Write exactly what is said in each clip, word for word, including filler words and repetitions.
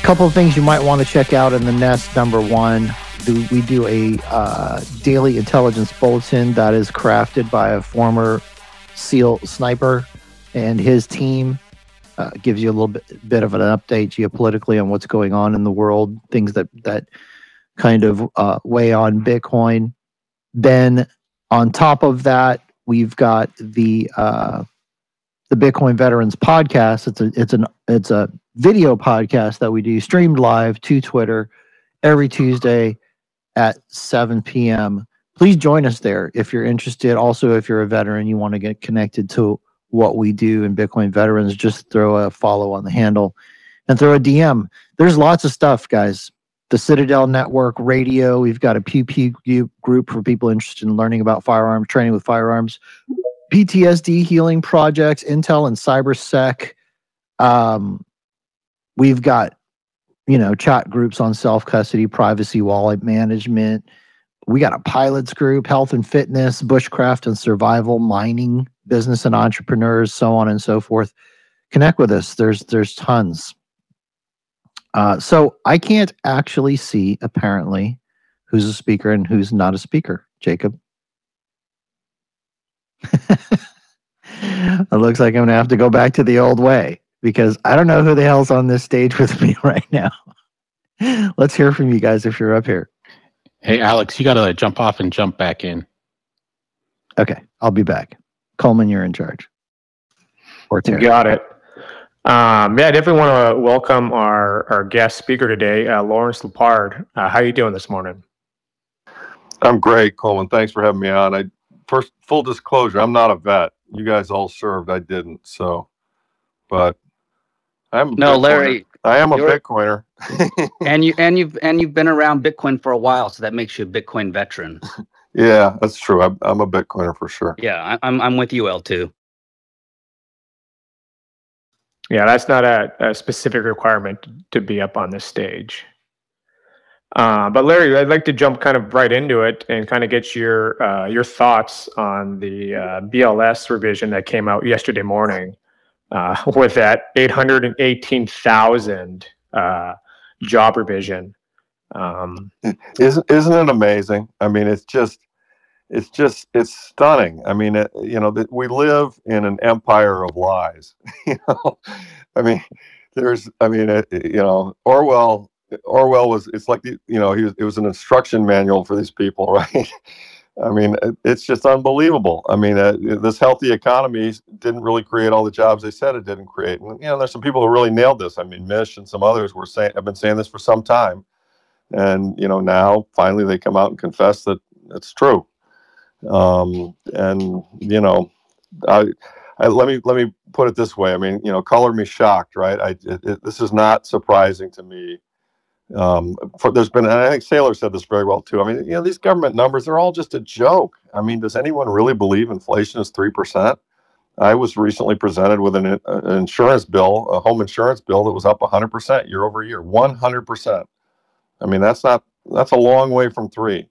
couple of things you might want to check out in the Nest. Number one, do, we do a uh, daily intelligence bulletin that is crafted by a former SEAL sniper and his team. Uh, gives you a little bit, bit of an update geopolitically on what's going on in the world, things that, that kind of uh, weigh on Bitcoin. Then on top of that, we've got the uh, the Bitcoin Veterans podcast. It's a it's an it's a video podcast that we do streamed live to Twitter every Tuesday at seven p.m. Please join us there if you're interested. Also, if you're a veteran, you want to get connected to what we do in Bitcoin Veterans, just throw a follow on the handle and throw a D M. There's lots of stuff, guys. The Citadel Network Radio. We've got a Pew Pew group for people interested in learning about firearms, training with firearms, P T S D healing projects, Intel and CyberSec. Um, we've got, you know, chat groups on self-custody, privacy, wallet management. We got a pilots group, health and fitness, bushcraft and survival, mining, business and entrepreneurs, so on and so forth. Connect with us. There's there's tons. Uh, so I can't actually see, apparently, who's a speaker and who's not a speaker. Jacob. It looks like I'm going to have to go back to the old way because I don't know who the hell's on this stage with me right now. Let's hear from you guys if you're up here. Hey, Alex, you got to jump off and jump back in. Okay, I'll be back. Coleman, you're in charge. Or Terry. Got it. Um, yeah, I definitely want to welcome our, our guest speaker today, uh, Lawrence Lepard. Uh, how are you doing this morning? I'm great, Coleman. Thanks for having me on. I first full disclosure, I'm not a vet. You guys all served. I didn't. So, but I'm no, Larry. I am a Bitcoiner. and you and you've and you've been around Bitcoin for a while, so that makes you a Bitcoin veteran. Yeah, that's true. I'm, I'm a Bitcoiner for sure. Yeah, I, I'm I'm with you, L two. Yeah, that's not a, a specific requirement to be up on this stage. Uh, but Larry, I'd like to jump kind of right into it and kind of get your uh, your thoughts on the uh, B L S revision that came out yesterday morning uh, with that eight hundred eighteen thousand uh, job revision. Um, isn't isn't it amazing? I mean, it's just it's just it's stunning. I mean, it, you know, that we live in an empire of lies. You know, I mean, there's, I mean, it, you know, Orwell. Orwell was. It's like the, you know, he was. It was an instruction manual for these people, right? I mean, it, it's just unbelievable. I mean, uh, this healthy economy didn't really create all the jobs they said it didn't create. And you know, there's some people who really nailed this. I mean, Mish and some others were saying, have been saying this for some time, and you know, now finally they come out and confess that it's true. Um, and you know, I, I let me let me put it this way. I mean, you know, color me shocked, right? I it, it, this is not surprising to me. Um, for, there's been, and I think Saylor said this very well too. I mean, you know, these government numbers, they're all just a joke. I mean, does anyone really believe inflation is three percent? I was recently presented with an, an insurance bill, a home insurance bill that was up one hundred percent year over year, one hundred percent. I mean, that's not, that's a long way from three.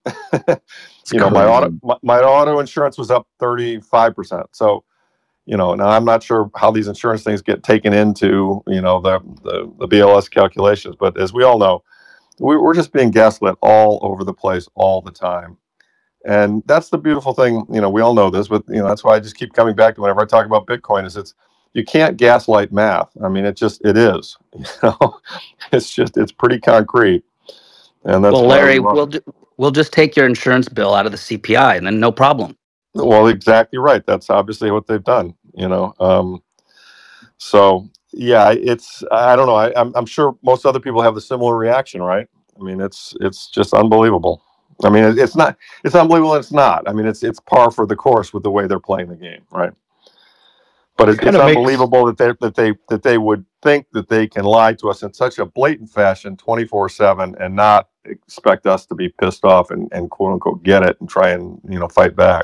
You know, my auto, my, my auto insurance was up thirty-five percent. So, you know, now I'm not sure how these insurance things get taken into, you know, the, the, the B L S calculations, but as we all know, we, we're just being gaslit all over the place all the time. And that's the beautiful thing, you know, we all know this, but, you know, that's why I just keep coming back to whenever I talk about Bitcoin is it's, you can't gaslight math. I mean, it just, it is, you know, it's just, it's pretty concrete. And that's well, Larry, we'll, ju- we'll just take your insurance bill out of the C P I and then no problem. Well, exactly right. That's obviously what they've done, you know. Um, so, yeah, it's, I don't know. I, I'm, I'm sure most other people have the similar reaction, right? I mean, it's it's just unbelievable. I mean, it, it's not, it's unbelievable and it's not. I mean, it's it's par for the course with the way they're playing the game, right? But it, it's unbelievable makes... that they that they that they would think that they can lie to us in such a blatant fashion twenty-four seven and not expect us to be pissed off and, and quote unquote get it and try and, you know, fight back.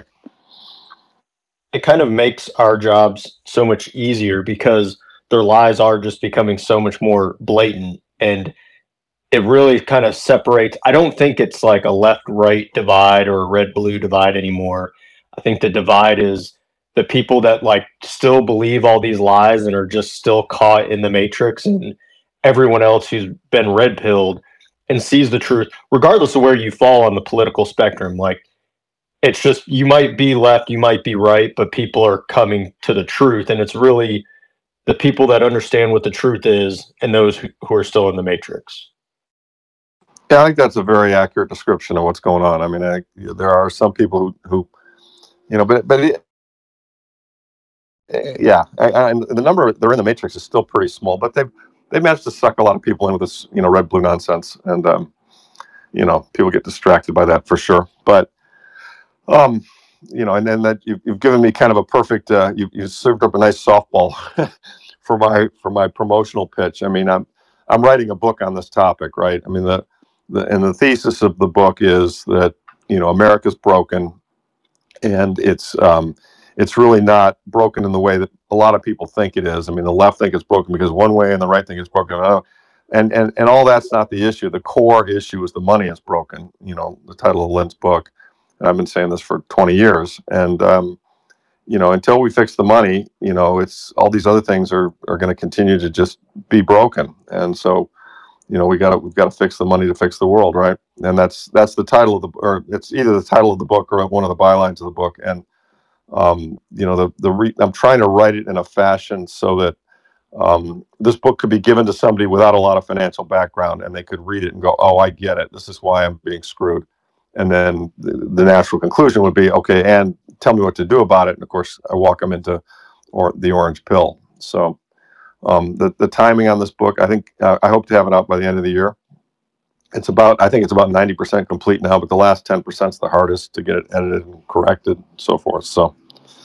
It kind of makes our jobs so much easier because their lies are just becoming so much more blatant, and it really kind of separates. I don't think it's like a left-right divide or a red-blue divide anymore. I think the divide is the people that like still believe all these lies and are just still caught in the matrix and everyone else who's been red pilled and sees the truth, regardless of where you fall on the political spectrum. Like, it's just, you might be left, you might be right, but people are coming to the truth. And it's really the people that understand what the truth is and those who, who are still in the matrix. Yeah, I think that's a very accurate description of what's going on. I mean, I, there are some people who, who you know, but, but it, yeah, and the number they're in the matrix is still pretty small, but they've, they managed to suck a lot of people into this, you know, red blue nonsense. And, um, you know, people get distracted by that for sure. But, um, you know, and then that you've, you've given me kind of a perfect, uh, you, you served up a nice softball for my, for my promotional pitch. I mean, I'm, I'm writing a book on this topic, right? I mean, the, the, and the thesis of the book is that, you know, America's broken, and it's, um, it's really not broken in the way that a lot of people think it is. I mean, the left think it's broken because one way and the right think it's broken. And, and, and all that's not the issue. The core issue is the money is broken, you know, the title of Lynn's book. And I've been saying this for twenty years. And, um, you know, until we fix the money, you know, it's all these other things are, are going to continue to just be broken. And so, you know, we got to, we've got to fix the money to fix the world. Right. And that's, that's the title of the, or it's either the title of the book or one of the bylines of the book. And, um, you know, the, the, re- I'm trying to write it in a fashion so that, um, this book could be given to somebody without a lot of financial background, and they could read it and go, oh, I get it. This is why I'm being screwed. And then the, the natural conclusion would be, okay, and tell me what to do about it. And of course, I walk them into or the orange pill. So, um, the, the timing on this book, I think, uh, I hope to have it out by the end of the year. It's about, I think it's about ninety percent complete now, but the last ten percent is the hardest to get it edited and corrected and so forth. So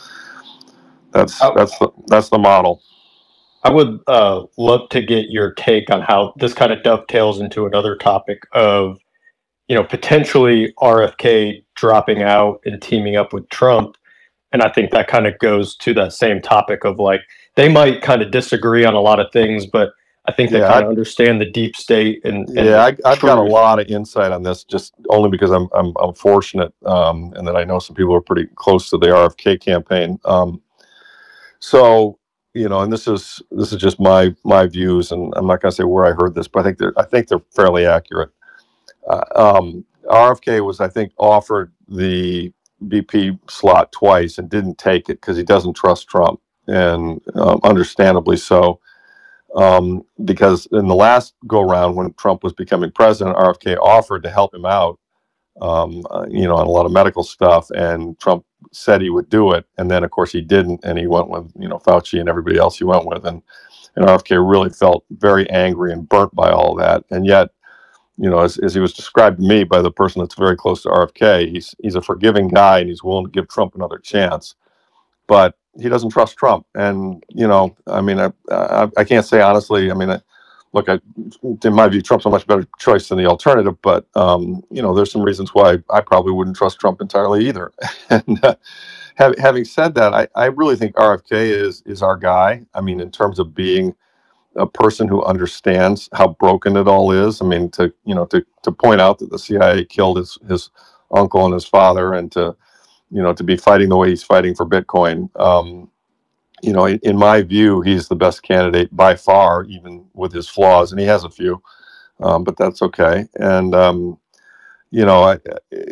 that's, that's the, that's the model. I would uh, love to get your take on how this kind of dovetails into another topic of, you know, potentially R F K dropping out and teaming up with Trump. And I think that kind of goes to that same topic of, like, they might kind of disagree on a lot of things, but I think they Yeah, kind I- of understand the deep state. And, and Yeah, I, I've got a truth. lot of insight on this, just only because I'm I'm, I'm fortunate, um, and that I know some people are pretty close to the R F K campaign. Um, so you know, and this is this is just my my views, and I'm not going to say where I heard this, but I think they're I think they're fairly accurate. Uh, um, R F K was, I think, offered the V P slot twice and didn't take it because he doesn't trust Trump, and um, understandably so. Um, because in the last go round, when Trump was becoming president, R F K offered to help him out, um, uh, you know, on a lot of medical stuff, and Trump said he would do it, and then of course he didn't, and he went with, you know, Fauci and everybody else he went with, and and R F K really felt very angry and burnt by all that, and yet, you know, as, as he was described to me by the person that's very close to R F K, he's he's a forgiving guy and he's willing to give Trump another chance, but he doesn't trust Trump. And, you know, I mean, I, I, I can't say honestly, I mean, I, look, I, in my view, Trump's a much better choice than the alternative, but, um, you know, there's some reasons why I probably wouldn't trust Trump entirely either. And uh, have, having said that, I, I really think R F K is, is our guy. I mean, in terms of being a person who understands how broken it all is. I mean, to, you know, to, to point out that the C I A killed his, his uncle and his father, and to, you know, to be fighting the way he's fighting for Bitcoin. Um, you know, in, in my view, he's the best candidate by far, even with his flaws, and he has a few, um, but that's okay. And, um, you know, I,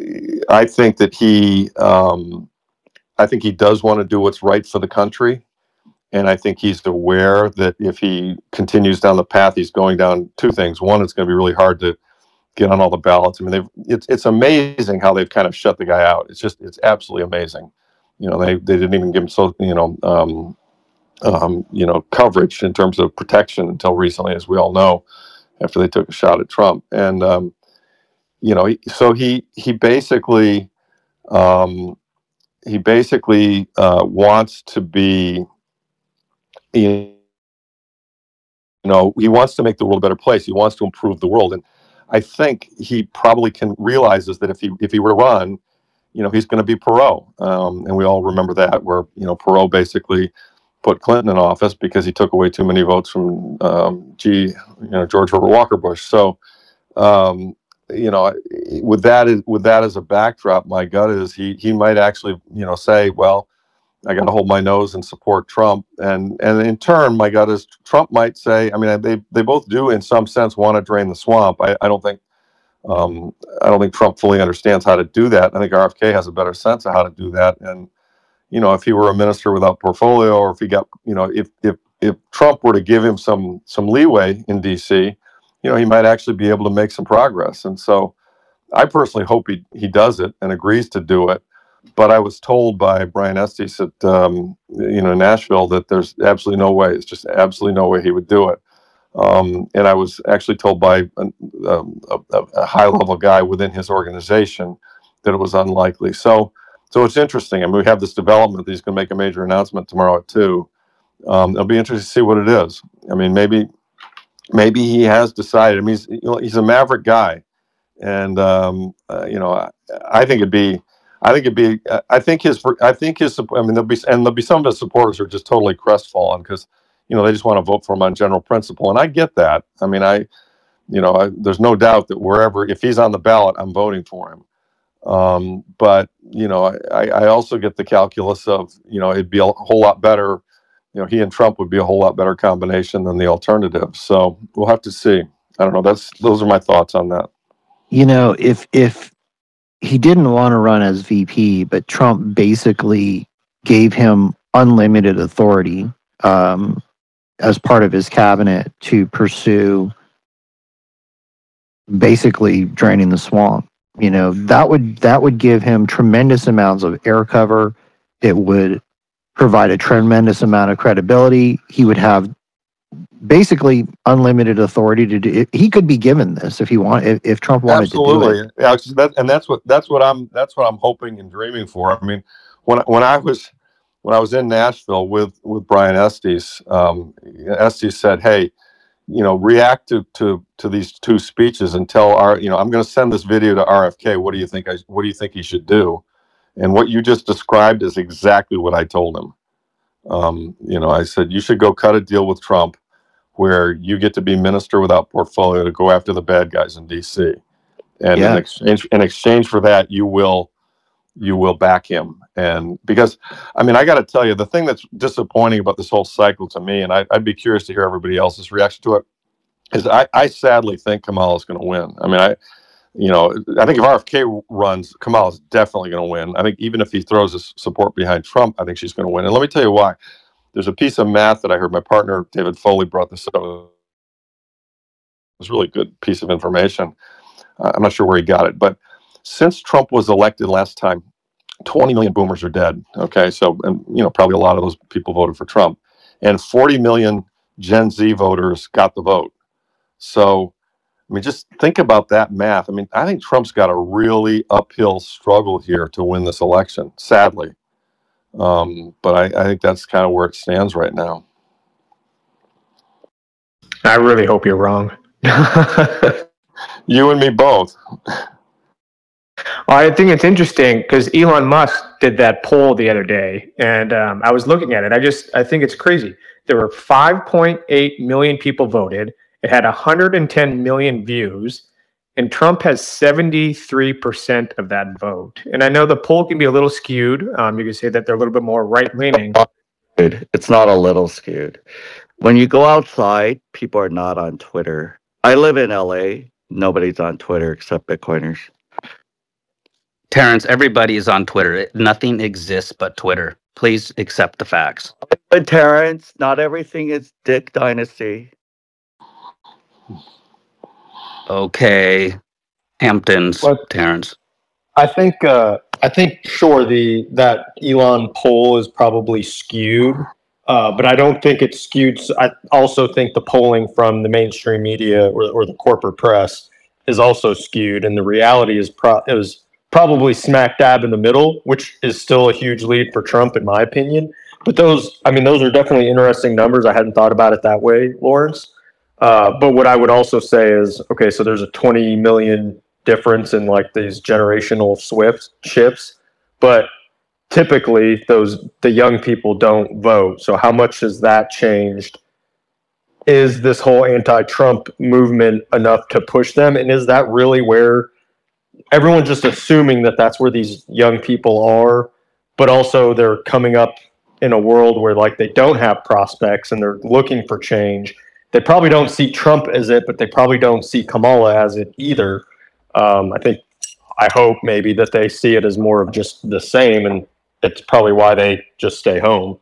I think that he, um, I think he does want to do what's right for the country. And I think he's aware that if he continues down the path he's going down, two things. One, it's going to be really hard to get on all the ballots. I mean, they've, it's it's amazing how they've kind of shut the guy out. It's just, it's absolutely amazing. You know, they, they didn't even give him, so, you know, um, um, you know, coverage in terms of protection until recently, as we all know, after they took a shot at Trump. And, um, you know, he, so he, he basically, um, he basically uh, wants to be, you know, he wants to make the world a better place. He wants to improve the world. And I think he probably can realizes that if he if he were to run, you know, he's going to be Perot. Um, and we all remember that, where, you know, Perot basically put Clinton in office because he took away too many votes from um, G, you know, George Herbert Walker Bush. So, um, you know, with that with that as a backdrop, my gut is he he might actually, you know, say, well, I got to hold my nose and support Trump. And and in turn, my gut is Trump might say, I mean, they they both do in some sense want to drain the swamp. I, I don't think um, I don't think Trump fully understands how to do that. I think R F K has a better sense of how to do that. And you know, if he were a minister without portfolio, or if he got, you know, if if if Trump were to give him some some leeway in D C, you know, he might actually be able to make some progress. And so, I personally hope he he does it and agrees to do it. But I was told by Brian Estes at um, you know Nashville that there's absolutely no way. It's just absolutely no way he would do it. Um, and I was actually told by a, a, a high-level guy within his organization that it was unlikely. So, so it's interesting. I mean, we have this development that he's going to make a major announcement tomorrow at two. Um, it'll be interesting to see what it is. I mean, maybe, maybe he has decided. I mean, he's you know, he's a maverick guy, and um, uh, you know, I, I think it'd be. I think it'd be. I think his. I think his. I mean, there'll be and there'll be some of his supporters who are just totally crestfallen because you know they just want to vote for him on general principle, and I get that. I mean, I, you know, I, there's no doubt that wherever if he's on the ballot, I'm voting for him. Um, but you know, I, I also get the calculus of you know it'd be a whole lot better. You know, he and Trump would be a whole lot better combination than the alternative. So we'll have to see. I don't know. That's those are my thoughts on that. You know, if if. He didn't want to run as V P, but Trump basically gave him unlimited authority um, as part of his cabinet to pursue basically draining the swamp. You know, that would that would give him tremendous amounts of air cover. It would provide a tremendous amount of credibility. He would have basically unlimited authority to do it. He could be given this if he wanted, if, if Trump wanted Absolutely. to do it. Yeah, that, and that's what that's what I'm that's what I'm hoping and dreaming for. I mean, when when I was when I was in Nashville with with Brian Estes, um, Estes said, "Hey, you know, react to to to these two speeches and tell our, you know, I'm going to send this video to R F K. What do you think? I what do you think he should do?" And what you just described is exactly what I told him. Um, you know, I said you should go cut a deal with Trump, where you get to be minister without portfolio to go after the bad guys in D C, and yeah. in exchange in exchange for that, you will you will back him. And because, I mean, I got to tell you, the thing that's disappointing about this whole cycle to me, and I, I'd be curious to hear everybody else's reaction to it, is I, I sadly think Kamala is going to win. I mean, I you know I think if R F K runs, Kamala is definitely going to win. I think even if he throws his support behind Trump, I think she's going to win. And let me tell you why. There's a piece of math that I heard my partner, David Foley, brought this up. It was a really good piece of information. Uh, I'm not sure where he got it, but since Trump was elected last time, twenty million boomers are dead. Okay, so, and you know, probably a lot of those people voted for Trump. And forty million Gen Z voters got the vote. So, I mean, just think about that math. I mean, I think Trump's got a really uphill struggle here to win this election, sadly. Um, but I, I think that's kind of where it stands right now. I really hope you're wrong. You and me both. Well, I think it's interesting because Elon Musk did that poll the other day, and um, I was looking at it. I just, I think it's crazy. There were five point eight million people voted. It had one hundred ten million views. And Trump has seventy-three percent of that vote. And I know the poll can be a little skewed. Um, you can say that they're a little bit more right-leaning. It's not a little skewed. When you go outside, people are not on Twitter. I live in L A. Nobody's on Twitter except Bitcoiners. Terrence, everybody is on Twitter. Nothing exists but Twitter. Please accept the facts. But Terrence, not everything is Dick Dynasty. Okay, Hamptons, But Terrence. I think uh, I think sure the that Elon poll is probably skewed, uh, but I don't think it's skewed. I also think the polling from the mainstream media or, or the corporate press is also skewed, and the reality is pro- it was probably smack dab in the middle, which is still a huge lead for Trump in my opinion. But those, I mean, those are definitely interesting numbers. I hadn't thought about it that way, Lawrence. Uh, but what I would also say is, okay, so there's a twenty million difference in like these generational swift shifts, but typically those the young people don't vote. So how much has that changed? Is this whole anti-Trump movement enough to push them? And is that really where everyone's just assuming that that's where these young people are, but also they're coming up in a world where like they don't have prospects and they're looking for change. They probably don't see Trump as it, but they probably don't see Kamala as it either. Um, I think, I hope maybe that they see it as more of just the same, and it's probably why they just stay home.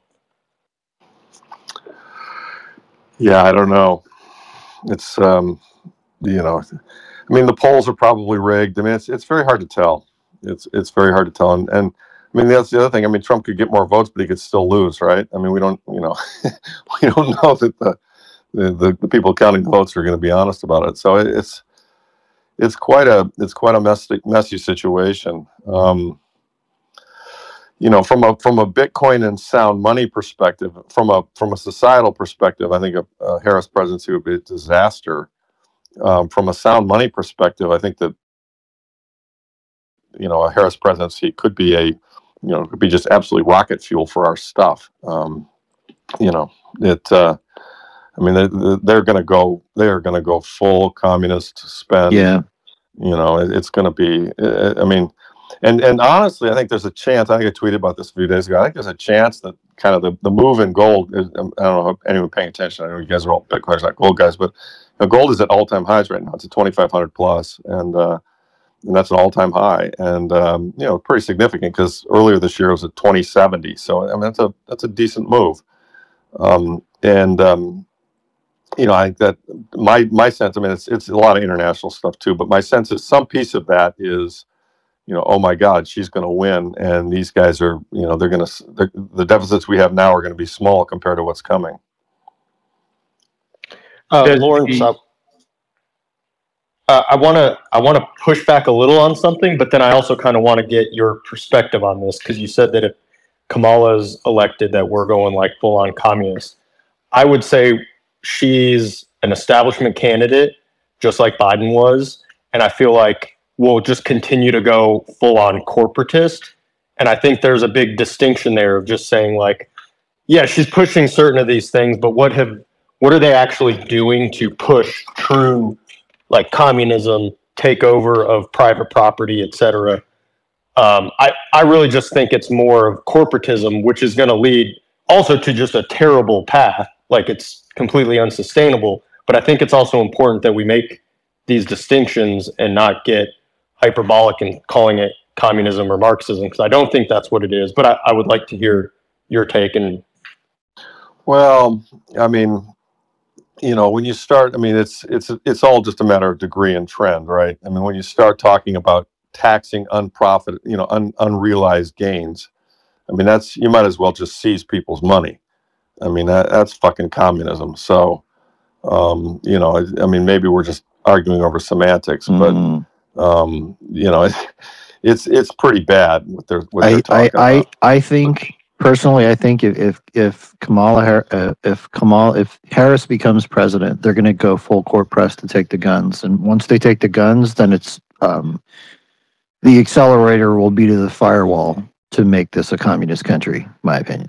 Yeah, I don't know. It's, um, you know, I mean, the polls are probably rigged. I mean, it's it's very hard to tell. It's it's very hard to tell. And, and I mean, that's the other thing. I mean, Trump could get more votes, but he could still lose, right? I mean, we don't, you know, we don't know that the, the, the, the people counting the votes are going to be honest about it. So it, it's it's quite a it's quite a messy messy situation. Um, you know, from a from a Bitcoin and sound money perspective, from a from a societal perspective, I think a, a Harris presidency would be a disaster. Um, from a sound money perspective, I think that, you know, a Harris presidency could be a, you know, could be just absolutely rocket fuel for our stuff. Um, you know, it. Uh, I mean, they, they're going to go. They are going to go full communist spend. Yeah. You know, it, it's going to be. I mean, and and honestly, I think there's a chance. I think I tweeted about this a few days ago. I think there's a chance that kind of the, the move in gold. Is, I don't know if anyone paying attention. I know you guys are all Bitcoiners, not gold guys, but you know, gold is at all time highs right now. It's at twenty-five hundred plus, and uh, and that's an all time high, and um, you know, pretty significant because earlier this year it was at twenty seventy. So I mean, that's a that's a decent move, um, and. Um, You know, I that my my sense. I mean, it's it's a lot of international stuff too. But my sense is some piece of that is, you know, oh my God, she's going to win, and these guys are, you know, they're going to the, the deficits we have now are going to be small compared to what's coming. Uh, Lawrence, uh, uh, I want to I want to push back a little on something, but then I also kind of want to get your perspective on this because you said that if Kamala's elected, that we're going like full on communist. I would say she's an establishment candidate, just like Biden was. And I feel like we'll just continue to go full on corporatist. And I think there's a big distinction there of just saying like, yeah, she's pushing certain of these things, but what have, what are they actually doing to push true like communism, takeover of private property, et cetera? Um, I, I really just think it's more of corporatism, which is going to lead also to just a terrible path. Like it's completely unsustainable. But I think it's also important that we make these distinctions and not get hyperbolic in calling it communism or Marxism, because I don't think that's what it is. But I, I would like to hear your take. And well, I mean, you know, when you start, I mean, it's it's it's all just a matter of degree and trend, right? I mean, when you start talking about taxing unprofit, you know, un, unrealized gains, I mean, that's you might as well just seize people's money. I mean, that, that's fucking communism. So, um, you know, I, I mean, maybe we're just arguing over semantics, but, mm. um, you know, it, it's it's pretty bad what they're, what they're I, talking I, about. I, I think, personally, I think if, if, if Kamala, uh, if Kamala, if Harris becomes president, they're going to go full court press to take the guns. And once they take the guns, then it's, um, the accelerator will be to the firewall to make this a communist country, in my opinion.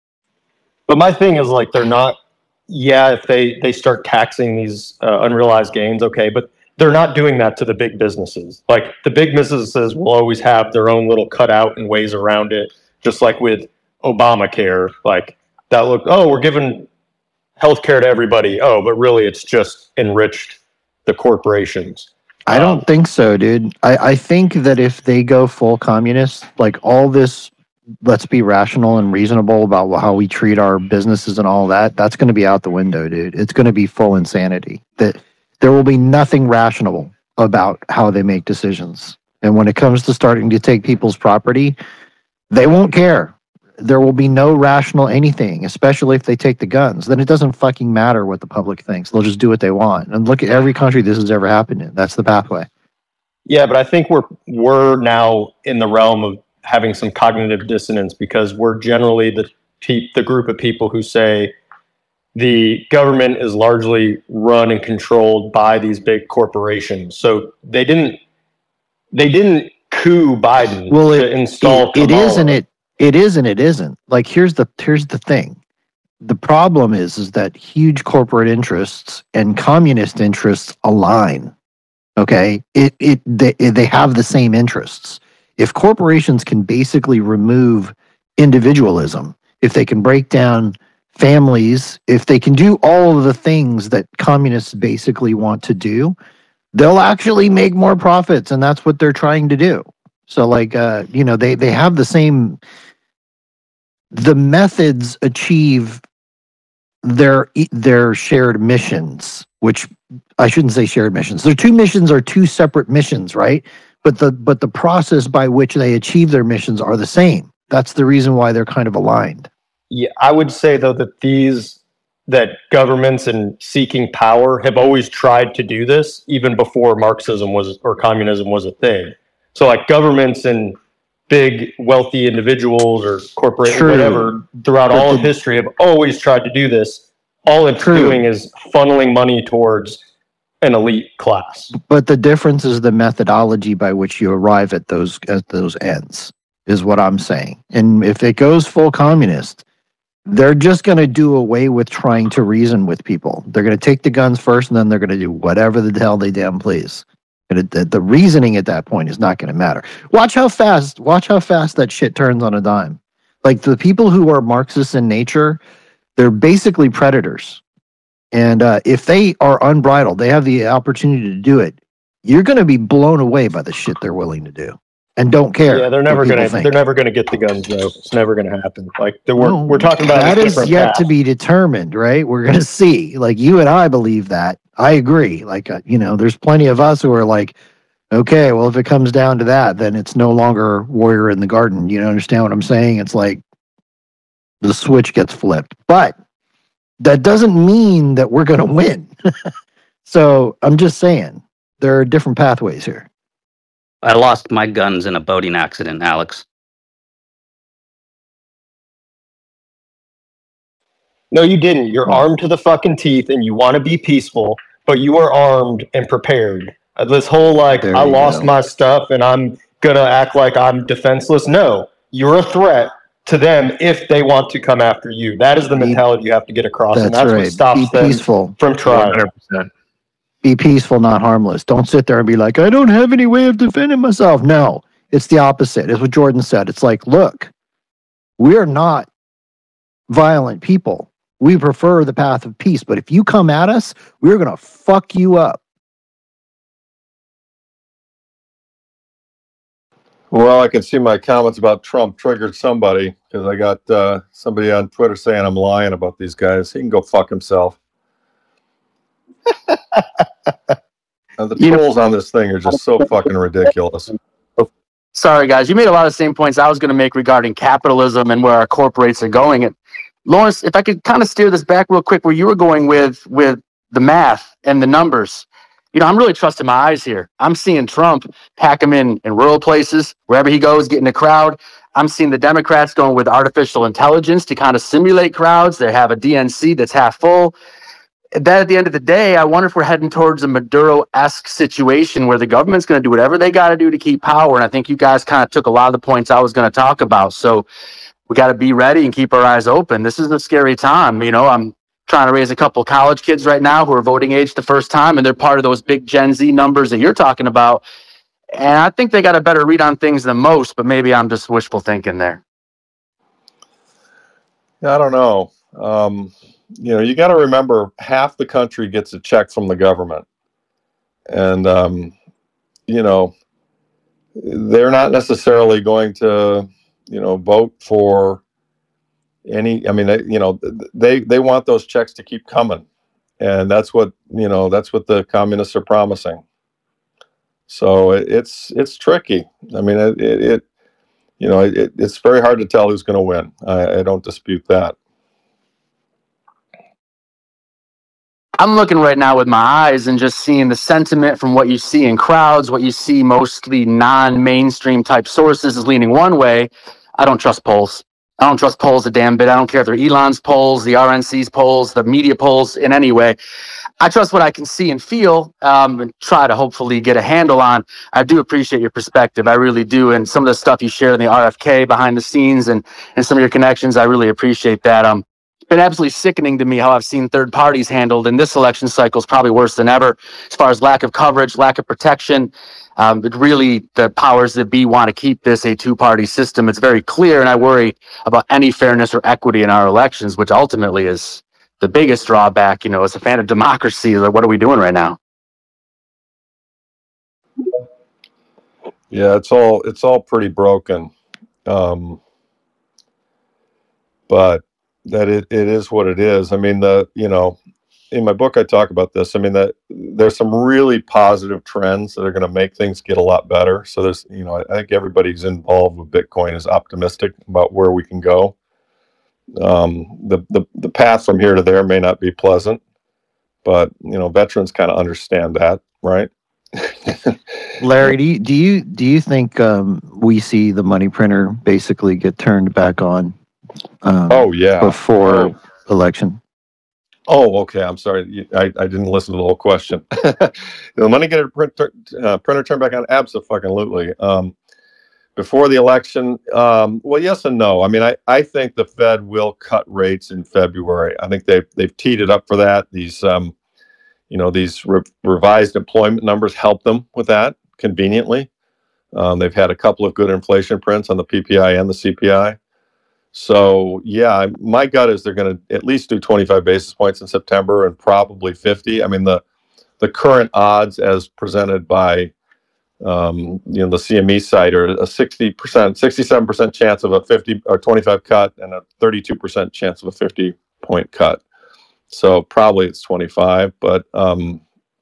But my thing is like they're not. Yeah, if they they start taxing these uh, unrealized gains, okay, but they're not doing that to the big businesses. Like the big businesses will always have their own little cutout and ways around it. Just like with Obamacare, like that look. Oh, we're giving healthcare to everybody. Oh, but really, it's just enriched the corporations. I don't um, think so, dude. I I think that if they go full communist, like all this. Let's be rational and reasonable about how we treat our businesses and all that. That's going to be out the window, dude. It's going to be full insanity. That there will be nothing rational about how they make decisions. And when it comes to starting to take people's property, they won't care. There will be no rational anything, especially if they take the guns. Then it doesn't fucking matter what the public thinks. They'll just do what they want. And look at every country this has ever happened in. That's the pathway. Yeah, but I think we're we're now in the realm of having some cognitive dissonance because we're generally the pe- the group of people who say the government is largely run and controlled by these big corporations. So they didn't they didn't coup Biden well, to it, install it, it Kamala. is and it it is and it isn't. Like here's the here's the thing. The problem is is that huge corporate interests and communist interests align. Okay? It it they they have the same interests. If corporations can basically remove individualism if they can break down families, if they can do all of the things that communists basically want to do, they'll actually make more profits, and that's what they're trying to do. So, like, uh, you know, they, they have the same, the methods achieve their their shared missions, which I shouldn't say shared missions. Their two missions are two separate missions, right? But the but the process by which they achieve their missions are the same. That's the reason why they're kind of aligned. Yeah, I would say though that these that governments and seeking power have always tried to do this even before Marxism was or communism was a thing. So like governments and big wealthy individuals or corporate True. whatever throughout But all the- of history have always tried to do this. All it's True. doing is funneling money towards an elite class. But the difference is the methodology by which you arrive at those at those ends, is what I'm saying. And if it goes full communist, they're just going to do away with trying to reason with people. They're going to take the guns first, and then they're going to do whatever the hell they damn please. And it, the, the reasoning at that point is not going to matter. Watch how fast, watch how fast that shit turns on a dime. Like the people who are Marxists in nature, they're basically predators. And uh, if they are unbridled, they have the opportunity to do it. You're going to be blown away by the shit they're willing to do, and don't care. Yeah, they're never what people gonna think. they're never gonna get the guns though. It's never gonna happen. Like the, we're No, we're talking about that a is different yet path. to be determined, right? We're going to see. Like you and I believe that. I agree. Like uh, you know, there's plenty of us who are like, okay, well, if it comes down to that, then it's no longer warrior in the garden. You know, understand what I'm saying? It's like the switch gets flipped, but that doesn't mean that we're going to win. So I'm just saying there are different pathways here. I lost my guns in a boating accident, Alex. No, you didn't. You're armed to the fucking teeth, and you want to be peaceful, but you are armed and prepared. Uh, This whole like There I you lost go. my stuff and I'm gonna act like I'm defenseless. No, you're a threat to them if they want to come after you. That is the Be- mentality you have to get across, and That's that's what right. Be stops them peaceful. from trying. one hundred percent. Be peaceful, not harmless. Don't sit there and be like, I don't have any way of defending myself. No, it's the opposite. It's what Jordan said. It's like, look, we're not violent people. We prefer the path of peace. But if you come at us, we're going to fuck you up. Well, I can see my comments about Trump triggered somebody because I got uh, somebody on Twitter saying I'm lying about these guys. He can go fuck himself. Uh, the You know- trolls on this thing are just so fucking ridiculous. Sorry, guys. You made a lot of the same points I was going to make regarding capitalism and where our corporates are going. And Lawrence, if I could kind of steer this back real quick, where you were going with with the math and the numbers. You know, I'm really trusting my eyes here. I'm seeing Trump pack him in in rural places, wherever he goes, getting a crowd. I'm seeing the Democrats going with artificial intelligence to kind of simulate crowds. They have a D N C that's half full. That at the end of the day, I wonder if we're heading towards a Maduro-esque situation where the government's going to do whatever they got to do to keep power. And I think you guys kind of took a lot of the points I was going to talk about. So we got to be ready and keep our eyes open. This is a scary time. You know, I'm trying to raise a couple college kids right now who are voting age the first time, and they're part of those big Gen Z numbers that you're talking about. And I think they got a better read on things than most, but maybe I'm just wishful thinking there. I don't know. Um, you know, you got to remember half the country gets a check from the government. And, um, you know, they're not necessarily going to, you know, vote for any, I mean, they, you know, they, they want those checks to keep coming. And that's what, you know, that's what the communists are promising. So it, it's, it's tricky. I mean, it, it, it you know, it, it's very hard to tell who's going to win. I, I don't dispute that. I'm looking right now with my eyes and just seeing the sentiment from what you see in crowds, what you see mostly non-mainstream type sources is leaning one way. I don't trust polls. I don't trust polls a damn bit. I don't care if they're Elon's polls, the R N C's polls, the media polls in any way. I trust what I can see and feel um, and try to hopefully get a handle on. I do appreciate your perspective. I really do. And some of the stuff you share in the R F K behind the scenes and, and some of your connections, I really appreciate that. Um, It's been absolutely sickening to me how I've seen third parties handled in this election cycle is probably worse than ever as far as lack of coverage, lack of protection. Um, but really, the powers that be want to keep this a two-party system. It's very clear, and I worry about any fairness or equity in our elections, which ultimately is the biggest drawback. You know, as a fan of democracy, like, what are we doing right now? Yeah, it's all it's all pretty broken, um, but that it, it is what it is. I mean, the you know. In my book, I talk about this. I mean, that there's some really positive trends that are going to make things get a lot better. So there's, you know, I think everybody who's involved with Bitcoin is optimistic about where we can go. Um, the, the the path from here to there may not be pleasant, but you know, veterans kind of understand that, right? Larry, do you do you do you think um, we see the money printer basically get turned back on? Um, oh yeah, before oh. election. Oh, okay. I'm sorry. I, I didn't listen to the whole question. The money get a printer, uh, printer turned back on? Absolutely. Um, before the election, um, well, yes and no. I mean, I, I think the Fed will cut rates in February. I think they've they've teed it up for that. These, um, you know, these re- revised employment numbers help them with that conveniently. Um, they've had a couple of good inflation prints on the P P I and the C P I. So, yeah, my gut is they're going to at least do twenty-five basis points in September and probably fifty. I mean, the the current odds as presented by, um, you know, the C M E site are a sixty percent, sixty-seven percent chance of a fifty or twenty-five cut and a thirty-two percent chance of a fifty point cut. So probably it's twenty-five, but, um,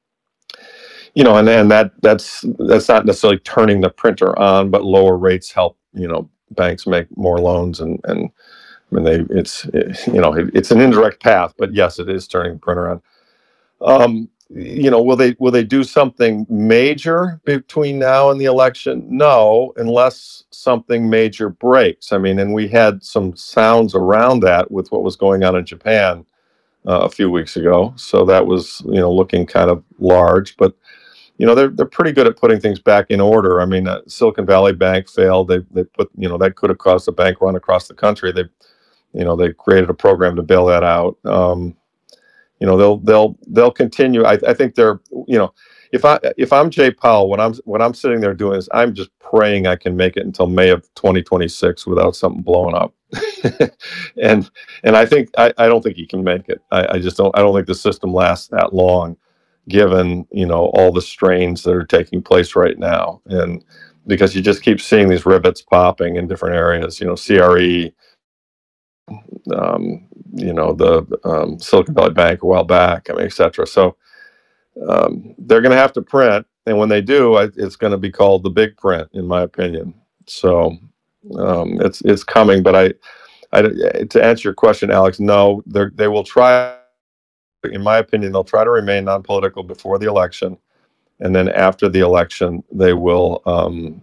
you know, and, and that that's that's not necessarily turning the printer on, but lower rates help, you know, banks make more loans, and and I mean they it's it, you know it, it's an indirect path, but yes, it is turning the printer on. Um, you know, will they will they do something major between now and the election? No, unless something major breaks. I mean, and we had some sounds around that with what was going on in Japan uh, a few weeks ago, so that was you know looking kind of large, but. You know, they're they're pretty good at putting things back in order. I mean, uh, Silicon Valley Bank failed. They they put you know that could have caused a bank run across the country. They, you know, they created a program to bail that out. Um, you know, they'll they'll they'll continue. I, I think they're you know, if I if I'm Jay Powell, what I'm what I'm sitting there doing is I'm just praying I can make it until May of twenty twenty-six without something blowing up. and and I think I, I don't think he can make it. I, I just don't. I don't think the system lasts that long, given you know all the strains that are taking place right now, and because you just keep seeing these rivets popping in different areas, you know, C R E, um, you know, the um, Silicon Valley Bank a while back, I mean, et cetera. So um, they're going to have to print, and when they do, I, it's going to be called the big print, in my opinion. So um, it's it's coming, but I, I to answer your question, Alex, no, they they will try. In my opinion, they'll try to remain non-political before the election, and then after the election, they will, um,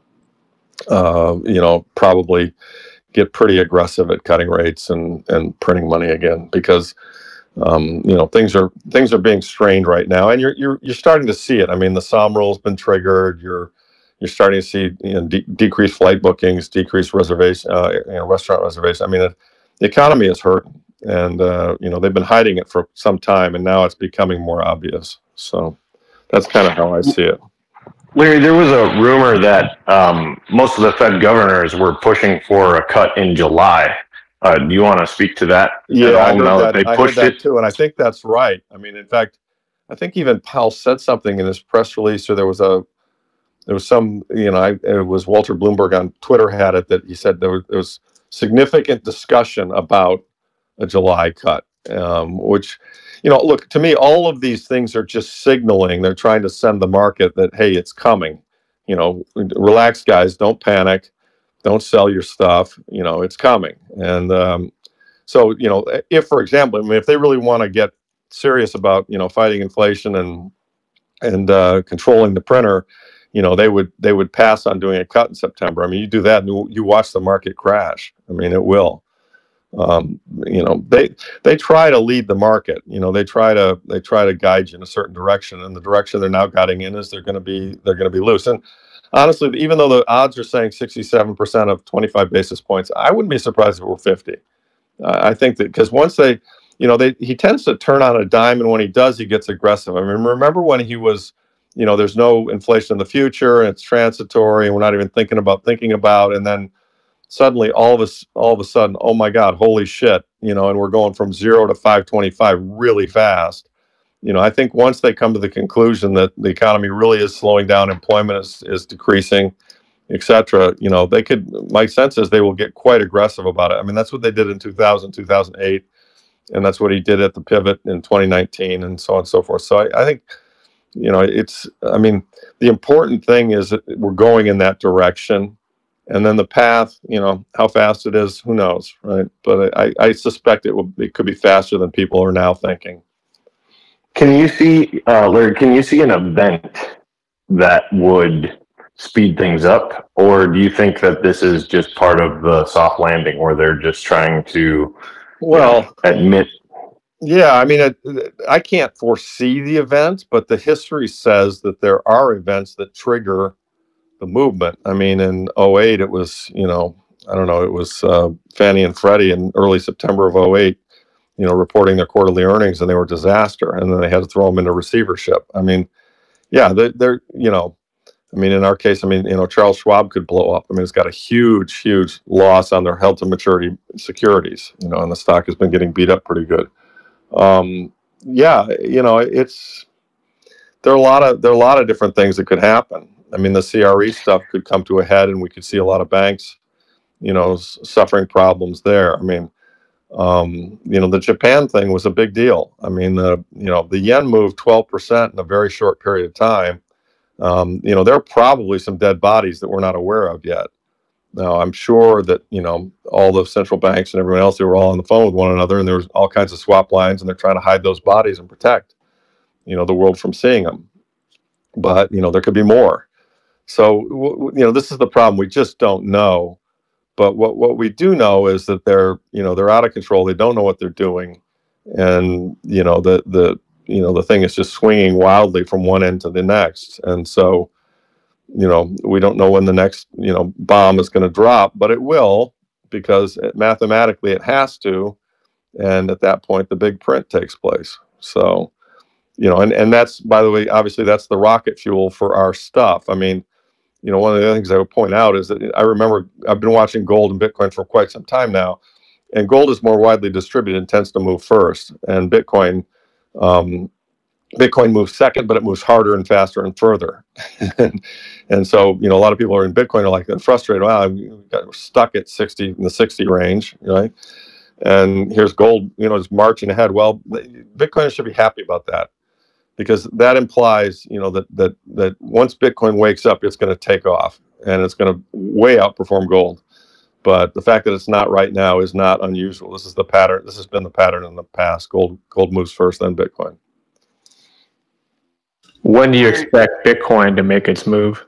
uh, you know, probably get pretty aggressive at cutting rates and, and printing money again, because um, you know things are things are being strained right now, and you're you're you're starting to see it. I mean, the Somme rule's been triggered. You're you're starting to see you know, de- decreased flight bookings, decreased reservation, uh, you know, restaurant reservations. I mean, it, the economy is hurting. And, uh, you know, they've been hiding it for some time, and now it's becoming more obvious. So that's kind of how I see it. Larry, there was a rumor that um, most of the Fed governors were pushing for a cut in July. Uh, do you want to speak to that? Yeah, I heard now that, that they I pushed heard that it too, and I think that's right. I mean, in fact, I think even Powell said something in his press release, or there was a, there was some, you know, I, it was Walter Bloomberg on Twitter had it, that he said there was, there was significant discussion about a July cut, um, which, you know, look, to me, all of these things are just signaling. They're trying to send the market that, hey, it's coming. You know, relax, guys. Don't panic. Don't sell your stuff. You know, it's coming. And um, so, you know, if, for example, I mean, if they really want to get serious about, you know, fighting inflation and and uh, controlling the printer, you know, they would they would pass on doing a cut in September. I mean, you do that and you, you watch the market crash. I mean, it will. Um, you know, they they try to lead the market. You know, they try to they try to guide you in a certain direction, and the direction they're now guiding in is they're going to be they're going to be loose. And honestly, even though the odds are saying sixty-seven percent of twenty-five basis points, I wouldn't be surprised if it were fifty. Uh, I think that because once they, you know, they he tends to turn on a dime, and when he does, he gets aggressive. I mean, remember when he was, you know, there's no inflation in the future, and it's transitory, and we're not even thinking about thinking about, and then suddenly all of us, all of a sudden, oh my God, holy shit, you know, and we're going from zero to five twenty-five really fast. You know, I think once they come to the conclusion that the economy really is slowing down, employment is, is decreasing, et cetera, you know, they could, my sense is they will get quite aggressive about it. I mean, that's what they did in two thousand, two thousand eight, and that's what he did at the pivot in twenty nineteen, and so on and so forth. So I, I think, you know, it's, I mean, the important thing is that we're going in that direction. And then the path, you know, how fast it is, who knows, right? But I, I suspect it will, it could be faster than people are now thinking. Can you see, uh, Larry, can you see an event that would speed things up? Or do you think that this is just part of the soft landing where they're just trying to, well, you know, admit? Yeah, I mean, it, I can't foresee the event, but the history says that there are events that trigger the movement. I mean, in oh eight, it was, you know, I don't know, it was uh, Fannie and Freddie in early September of oh eight, you know, reporting their quarterly earnings, and they were a disaster, and then they had to throw them into receivership. I mean, yeah, they're, they're, you know, I mean, in our case, I mean, you know, Charles Schwab could blow up. I mean, it's got a huge, huge loss on their held to maturity securities, you know, and the stock has been getting beat up pretty good. Um, yeah, you know, it's, there are a lot of, there are a lot of different things that could happen. I mean, the C R E stuff could come to a head, and we could see a lot of banks, you know, s- suffering problems there. I mean, um, you know, the Japan thing was a big deal. I mean, the, you know, the yen moved twelve percent in a very short period of time. Um, you know, there are probably some dead bodies that we're not aware of yet. Now, I'm sure that, you know, all the central banks and everyone else, they were all on the phone with one another, and there was all kinds of swap lines, and they're trying to hide those bodies and protect, you know, the world from seeing them. But, you know, there could be more. So, w- w- you know, this is the problem. We just don't know. But what, what we do know is that they're, you know, they're out of control. They don't know what they're doing. And, you know, the, the, you know, the thing is just swinging wildly from one end to the next. And so, you know, we don't know when the next, you know, bomb is going to drop, but it will, because it, mathematically it has to. And at that point, the big print takes place. So, you know, and, and that's, by the way, obviously that's the rocket fuel for our stuff. I mean, you know, one of the things I would point out is that I remember I've been watching gold and Bitcoin for quite some time now, and gold is more widely distributed and tends to move first, and Bitcoin, um, Bitcoin moves second, but it moves harder and faster and further. and, and so, you know, a lot of people are in Bitcoin are like, they're frustrated. Wow, I'm got stuck at sixty, in the sixty range, right? And here's gold, you know, just marching ahead. Well, Bitcoiners should be happy about that, because that implies, you know, that that that once Bitcoin wakes up, it's going to take off, and it's going to way outperform gold. But the fact that it's not right now is not unusual. This is the pattern. This has been the pattern in the past. Gold gold moves first, then Bitcoin. When do you expect Bitcoin to make its move?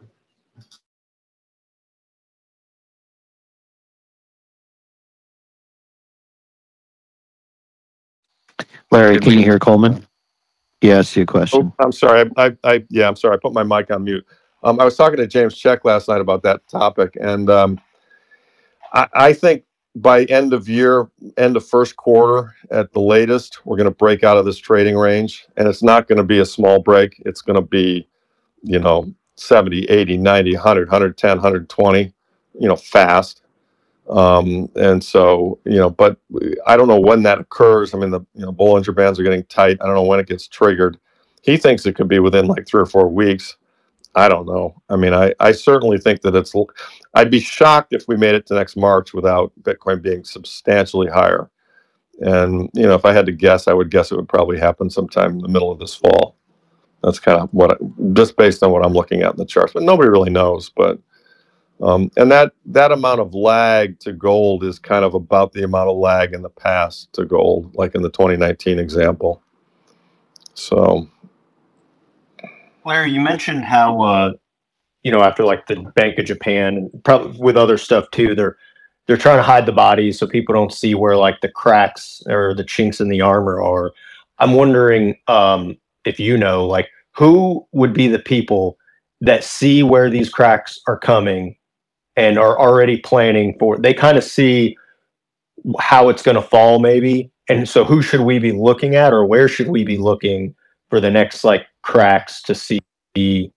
Larry, can you hear Coleman? Yes, your question. Oh, I'm sorry. I, I, I, yeah, I'm sorry. I put my mic on mute. Um, I was talking to James Check last night about that topic, and um, I, I think by end of year, end of first quarter at the latest, we're going to break out of this trading range, and it's not going to be a small break. It's going to be, you know, seventy, eighty, ninety, one hundred, one ten, one hundred twenty, you know, fast. Um, and so, you know, but I don't know when that occurs. I mean, the, you know, Bollinger Bands are getting tight. I don't know when it gets triggered. He thinks it could be within like three or four weeks. I don't know. I mean, I, I certainly think that it's, I'd be shocked if we made it to next March without Bitcoin being substantially higher. And, you know, if I had to guess, I would guess it would probably happen sometime in the middle of this fall. That's kind of what, I, just based on what I'm looking at in the charts, but nobody really knows. But, um, and that, that amount of lag to gold is kind of about the amount of lag in the past to gold, like in the twenty nineteen example. So, Larry, you mentioned how, uh, you know, after like the Bank of Japan, and probably with other stuff too, they're they're trying to hide the bodies so people don't see where like the cracks or the chinks in the armor are. I'm wondering um, if you know, like, who would be the people that see where these cracks are coming and are already planning for, they kind of see how it's going to fall maybe. And so who should we be looking at, or where should we be looking for the next like cracks to see be?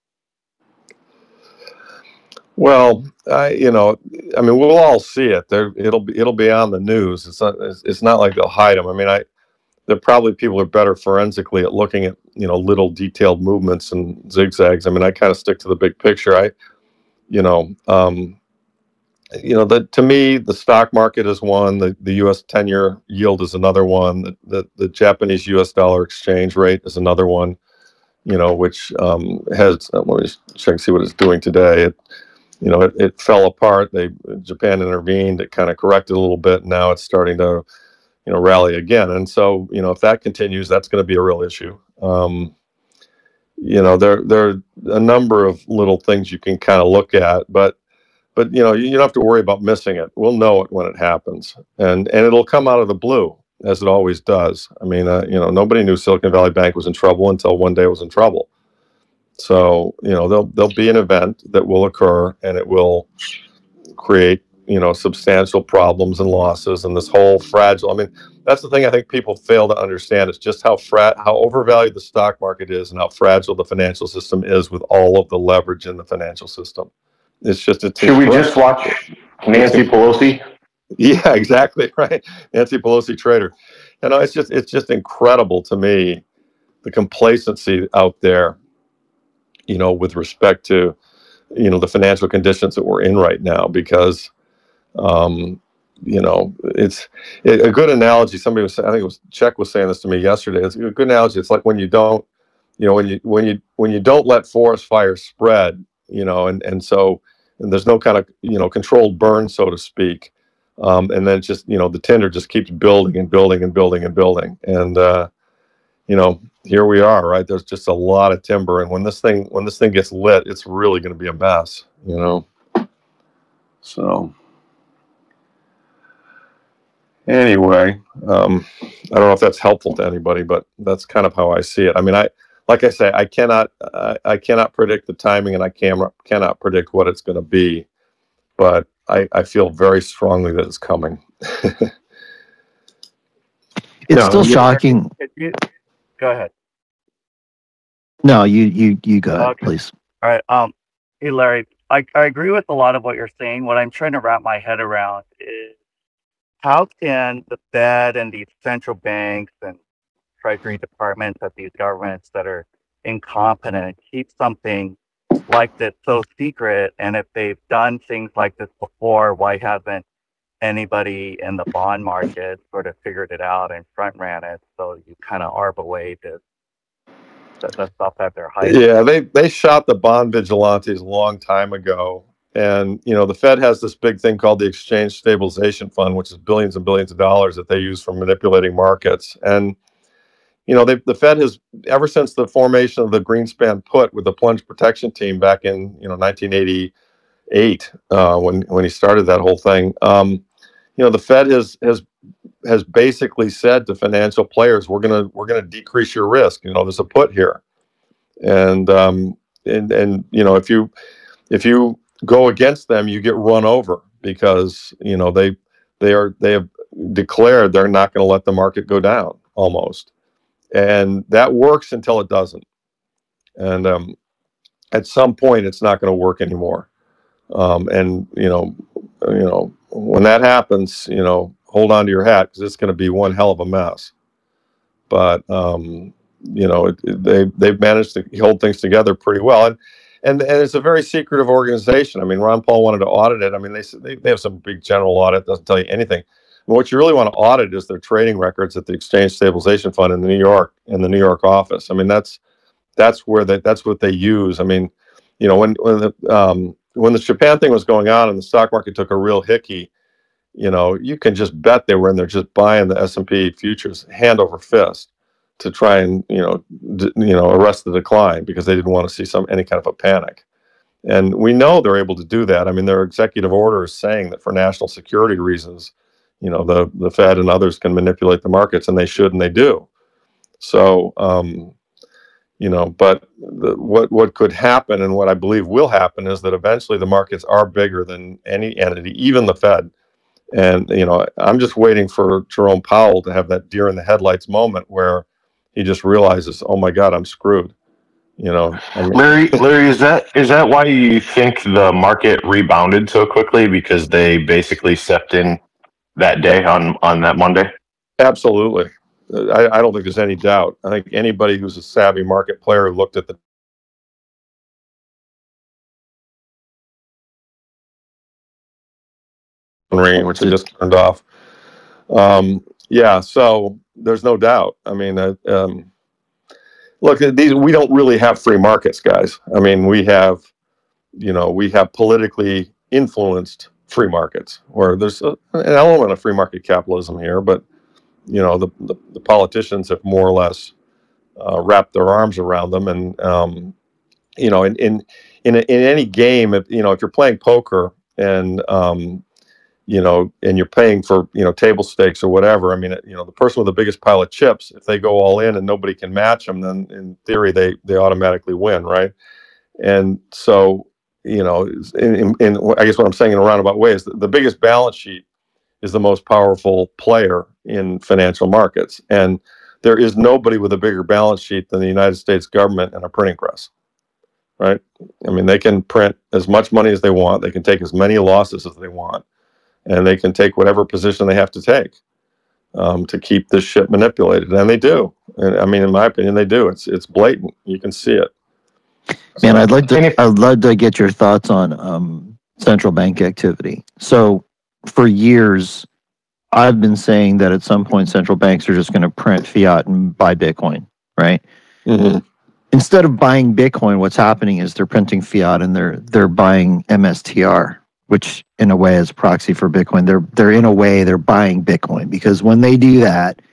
Well, I, you know, I mean, we'll all see it. There, it'll be, it'll be on the news. It's not, it's, it's not like they'll hide them. I mean, I, there probably people are better forensically at looking at, you know, little detailed movements and zigzags. I mean, I kind of stick to the big picture. I, you know, um, you know, the, to me, the stock market is one. The, the U S ten-year yield is another one. The, the, the Japanese U S dollar exchange rate is another one. You know, which um, has. Let me check and see what it's doing today. It, you know, it, it fell apart. They Japan intervened. It kind of corrected a little bit. Now it's starting to, you know, rally again. And so, you know, if that continues, that's going to be a real issue. Um, you know, there there are a number of little things you can kind of look at, but but you know, you, you don't have to worry about missing it. We'll know it when it happens, and and it'll come out of the blue, as it always does. I mean, uh, you know, nobody knew Silicon Valley Bank was in trouble until one day it was in trouble. So, you know, there'll, there'll be an event that will occur, and it will create, you know, substantial problems and losses, and this whole fragile. I mean, that's the thing I think people fail to understand is just how fra- how overvalued the stock market is and how fragile the financial system is with all of the leverage in the financial system. It's just a. Should we just watch Nancy Pelosi? Yeah, exactly. Right. Nancy Pelosi trader. You know, it's just, it's just incredible to me, the complacency out there, you know, with respect to, you know, the financial conditions that we're in right now, because, um, you know, it's it, a good analogy. Somebody was, I think it was Czech was saying this to me yesterday. It's a good analogy. It's like when you don't, you know, when you, when you, when you don't let forest fires spread, you know, and, and so, and there's no kind of, you know, controlled burn, so to speak. Um, and then just, you know, the tinder just keeps building and building and building and building. And, uh, you know, here we are, right? There's just a lot of timber. And when this thing, when this thing gets lit, it's really going to be a mess, you know? So anyway, um, I don't know if that's helpful to anybody, but that's kind of how I see it. I mean, I, like I say, I cannot, I, I cannot predict the timing, and I can, cannot predict what it's going to be, but I, I feel very strongly that it's coming. It's No, still you- shocking. Go ahead. No, you you you go ahead, Okay. please. All right. Um, hey, Larry, I, I agree with a lot of what you're saying. What I'm trying to wrap my head around is how can the Fed and these central banks and treasury departments of these governments that are incompetent keep something like this so secret? And if they've done things like this before, why haven't anybody in the bond market sort of figured it out and front ran it? So you kind of arb away this the, the stuff that they're hiding. Yeah, they they shot the bond vigilantes a long time ago, and you know the Fed has this big thing called the Exchange Stabilization Fund, which is billions and billions of dollars that they use for manipulating markets. And you know they, the Fed has, ever since the formation of the Greenspan put with the plunge protection team back in you know nineteen eighty-eight, uh, when when he started that whole thing. Um, you know the Fed has has has basically said to financial players, we're gonna we're gonna decrease your risk. You know, there's a put here, and um, and and you know if you if you go against them, you get run over, because you know they they are they have declared they're not going to let the market go down almost, and that works until it doesn't, and um, at some point it's not going to work anymore, um, and you know you know when that happens, you know. Hold on to your hat, because it's going to be one hell of a mess. But um, you know, it, it, they they've managed to hold things together pretty well, and and and it's a very secretive organization. I mean, Ron Paul wanted to audit it. I mean, they they, they have some big general audit, doesn't tell you anything. But what you really want to audit is their trading records at the Exchange Stabilization Fund in the New York in the New York office. I mean, that's that's where they that's what they use. I mean, you know, when when the um, when the Japan thing was going on and the stock market took a real hickey, you know, you can just bet they were in there just buying the S and P futures hand over fist to try and, you know, d- you know, arrest the decline, because they didn't want to see some any kind of a panic. And we know they're able to do that. I mean, their executive order is saying that for national security reasons, you know, the, the Fed and others can manipulate the markets, and they should, and they do. So, um, you know, but the, what what could happen, and what I believe will happen, is that eventually the markets are bigger than any entity, even the Fed. And, you know, I'm just waiting for Jerome Powell to have that deer in the headlights moment where he just realizes, oh my God, I'm screwed. You know, I mean, Larry, Larry, is that is that why you think the market rebounded so quickly? Because they basically stepped in that day on on that Monday. absolutely. Uh, I, I don't think there's any doubt. I think anybody who's a savvy market player looked at the ring, which they just turned off. Um, yeah, so there's no doubt. I mean, uh, um, look, these we don't really have free markets, guys. I mean, we have, you know, we have politically influenced free markets, where there's a, an element of free market capitalism here, but you know, the the, the politicians have more or less uh, wrapped their arms around them, and um, you know, in in in, in any game, if, you know, if you're playing poker and um, you know, and you're paying for, you know, table stakes or whatever. I mean, you know, the person with the biggest pile of chips, if they go all in and nobody can match them, then in theory they they automatically win, right? And so, you know, in, in, in I guess what I'm saying in a roundabout way is that the biggest balance sheet is the most powerful player in financial markets, and there is nobody with a bigger balance sheet than the United States government and a printing press, right? I mean, they can print as much money as they want, they can take as many losses as they want, and they can take whatever position they have to take um, to keep this shit manipulated, and they do. And I mean, in my opinion, they do. It's it's blatant. You can see it. Man, I'd like to. I'd love to get your thoughts on um, central bank activity. So, for years, I've been saying that at some point central banks are just going to print fiat and buy Bitcoin, right? Mm-hmm. Instead of buying Bitcoin, what's happening is they're printing fiat and they're they're buying M S T R, which in a way is a proxy for Bitcoin. They're they're in a way they're buying Bitcoin, because when they do that,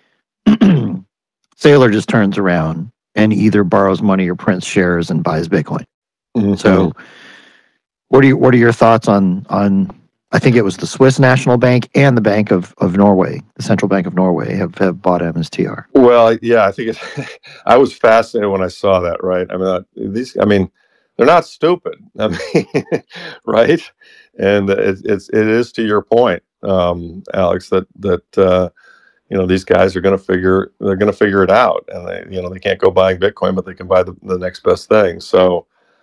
Saylor just turns around and either borrows money or prints shares and buys Bitcoin. Mm-hmm. So, what are you, what are your thoughts on on? I think it was the Swiss National Bank and the Bank of, of Norway, the Central Bank of Norway, have, have bought M S T R. Well, yeah, I think it. I was fascinated when I saw that. Right? I mean, uh, these. I mean, they're not stupid. I mean, right? And it, it's it is to your point, um, Alex, that that uh, you know, these guys are going to figure they're going to figure it out, and they you know they can't go buying Bitcoin, but they can buy the, the next best thing. So,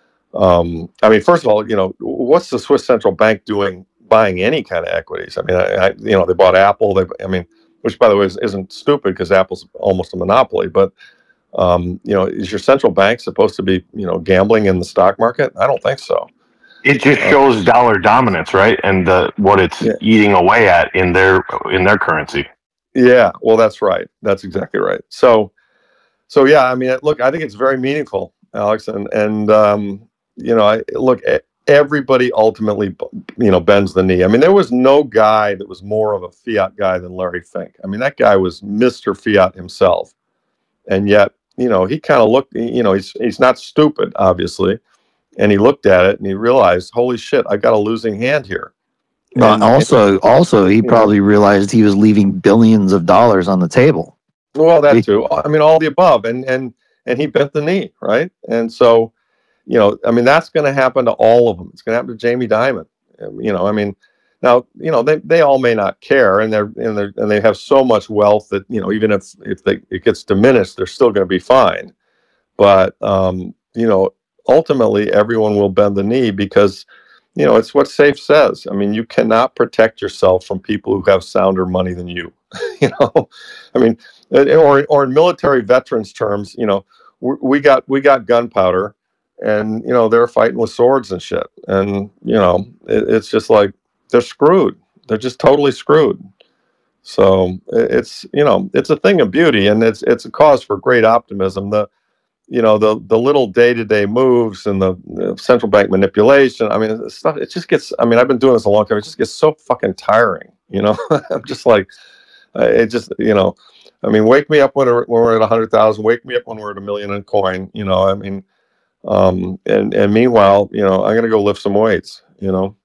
um, I mean, first of all, you know, what's the Swiss Central Bank doing buying any kind of equities? I mean, I, I you know, they bought Apple. They, I mean, which by the way is, isn't stupid, because Apple's almost a monopoly. But um, you know, is your central bank supposed to be, you know, gambling in the stock market? I don't think so. It just shows dollar dominance, right? And the what it's Yeah. eating away at in their in their currency. Yeah, well, that's right. That's exactly right. So, so yeah, I mean, look, I think it's very meaningful, Alex, and and um, you know, I look, everybody ultimately, you know, bends the knee. I mean, there was no guy that was more of a fiat guy than Larry Fink. I mean, that guy was Mister Fiat himself, and yet, you know, he kind of looked, you know, he's he's not stupid, obviously, and he looked at it and he realized, holy shit, I got a losing hand here. But And- also, also, he probably realized he was leaving billions of dollars on the table. Well, that too. I mean, all the above, and and and he bent the knee, right? And so, you know, I mean, that's going to happen to all of them. It's going to happen to Jamie Dimon. Um, You know, I mean, now, you know, they, they all may not care, and they're and they and they have so much wealth that, you know, even if if they, it gets diminished, they're still going to be fine. But um, you know, ultimately, everyone will bend the knee, because, you know, it's what SAFE says. I mean, you cannot protect yourself from people who have sounder money than you. You know, I mean, or or in military veterans terms, you know, we, we got we got gunpowder, and you know they're fighting with swords and shit, and you know it, it's just like they're screwed. They're just totally screwed. So it's you know it's a thing of beauty, and it's it's a cause for great optimism. The you know the the little day to day moves and the, the central bank manipulation. I mean, stuff. It just gets. I mean, I've been doing this a long time. It just gets so fucking tiring. You know, I'm just like, uh, it just you know. I mean, wake me up when we're, when we're at a hundred thousand. Wake me up when we're at a million in coin. You know, I mean, um, and and meanwhile, you know, I'm gonna go lift some weights. You know.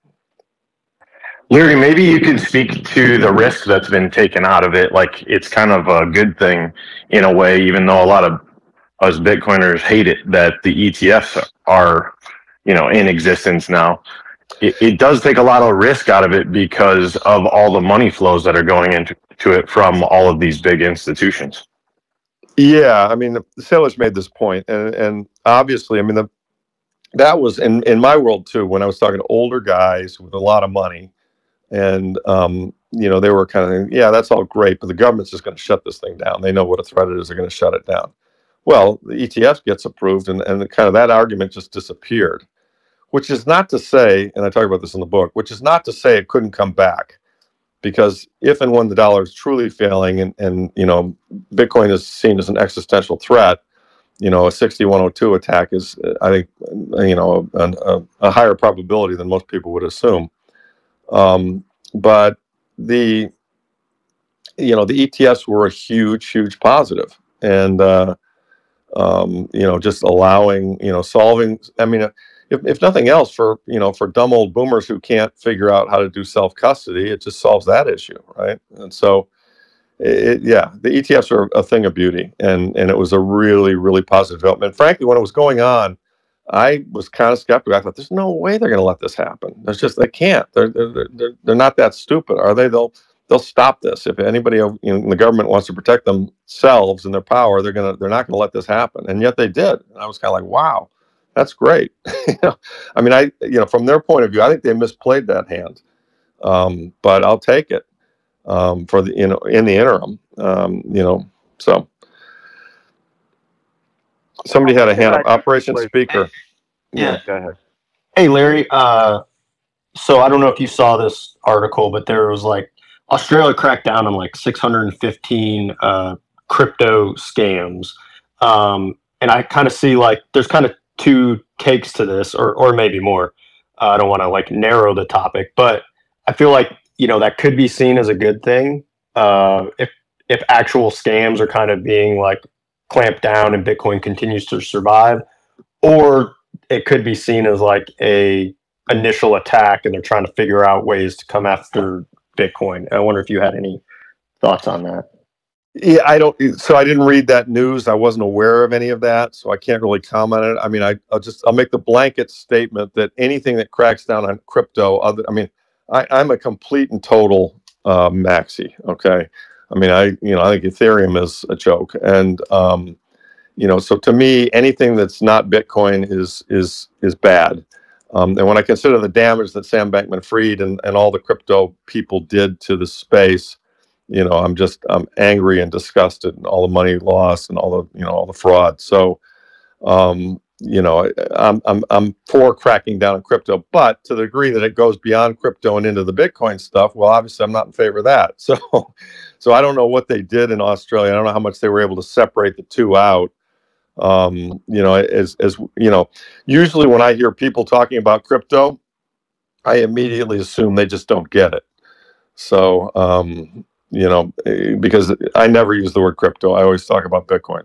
Larry, maybe you could speak to the risk that's been taken out of it. Like, it's kind of a good thing in a way, even though a lot of us Bitcoiners hate it, that the E T Fs are, you know, in existence now. It, it does take a lot of risk out of it because of all the money flows that are going into to it from all of these big institutions. Yeah, I mean, the, the sailors made this point, and and obviously, I mean, the, that was in in my world too. When I was talking to older guys with a lot of money, and um, you know, they were kind of, yeah, that's all great, but the government's just going to shut this thing down. They know what a threat it is. They're going to shut it down. Well, the E T F gets approved, and and kind of that argument just disappeared. Which is not to say, and I talk about this in the book, which is not to say it couldn't come back. Because if and when the dollar is truly failing, and, and you know, Bitcoin is seen as an existential threat, you know, a sixty-one oh two attack is, I think, you know, a, a, a higher probability than most people would assume. Um, but the, you know, the E T Fs were a huge, huge positive, and uh, um, you know, just allowing, you know, solving. I mean, if, if nothing else, for, you know, for dumb old boomers who can't figure out how to do self custody, it just solves that issue, right? And so, it, yeah, the E T Fs are a thing of beauty, and and it was a really, really positive development. Frankly, when it was going on, I was kind of skeptical. I thought, there's no way they're going to let this happen. There's just, they can't. They're they're they're, they're not that stupid, are they? They'll they'll stop this. If anybody, you know, in the government wants to protect themselves and their power, they're gonna they're not going to let this happen. And yet they did. And I was kind of like, wow, that's great. You know, I mean, I you know, from their point of view, I think they misplayed that hand. Um, but I'll take it um, for the, you know, in the interim. Um, you know, so somebody had a hand up. Operation Speaker. Yeah. Yeah, go ahead. Hey, Larry. Uh, so I don't know if you saw this article, but there was like Australia cracked down on like six hundred fifteen uh, crypto scams. Um, and I kind of see like there's kind of two takes to this, or or maybe more. Uh, I don't want to like narrow the topic, but I feel like, you know, that could be seen as a good thing uh, if if actual scams are kind of being like clamped down and Bitcoin continues to survive, or it could be seen as like a initial attack and they're trying to figure out ways to come after Bitcoin. I wonder if you had any thoughts on that. Yeah, I don't. So I didn't read that news. I wasn't aware of any of that, so I can't really comment on it. I mean, I, I'll just I'll make the blanket statement that anything that cracks down on crypto, other, I mean, I, I'm a complete and total uh, maxi. Okay, I mean, I you know I think Ethereum is a joke, and um, you know, so to me, anything that's not Bitcoin is is is bad. Um, and when I consider the damage that Sam Bankman-Fried and, and all the crypto people did to the space, you know, I'm just I'm angry and disgusted, and all the money lost and all the, you know, all the fraud. So, um, you know, I, I'm I'm I'm for cracking down on crypto, but to the degree that it goes beyond crypto and into the Bitcoin stuff, well, obviously I'm not in favor of that. So, so I don't know what they did in Australia. I don't know how much they were able to separate the two out. Um, you know, as as you know, usually when I hear people talking about crypto, I immediately assume they just don't get it. So, um, you know, because I never use the word crypto. I always talk about Bitcoin.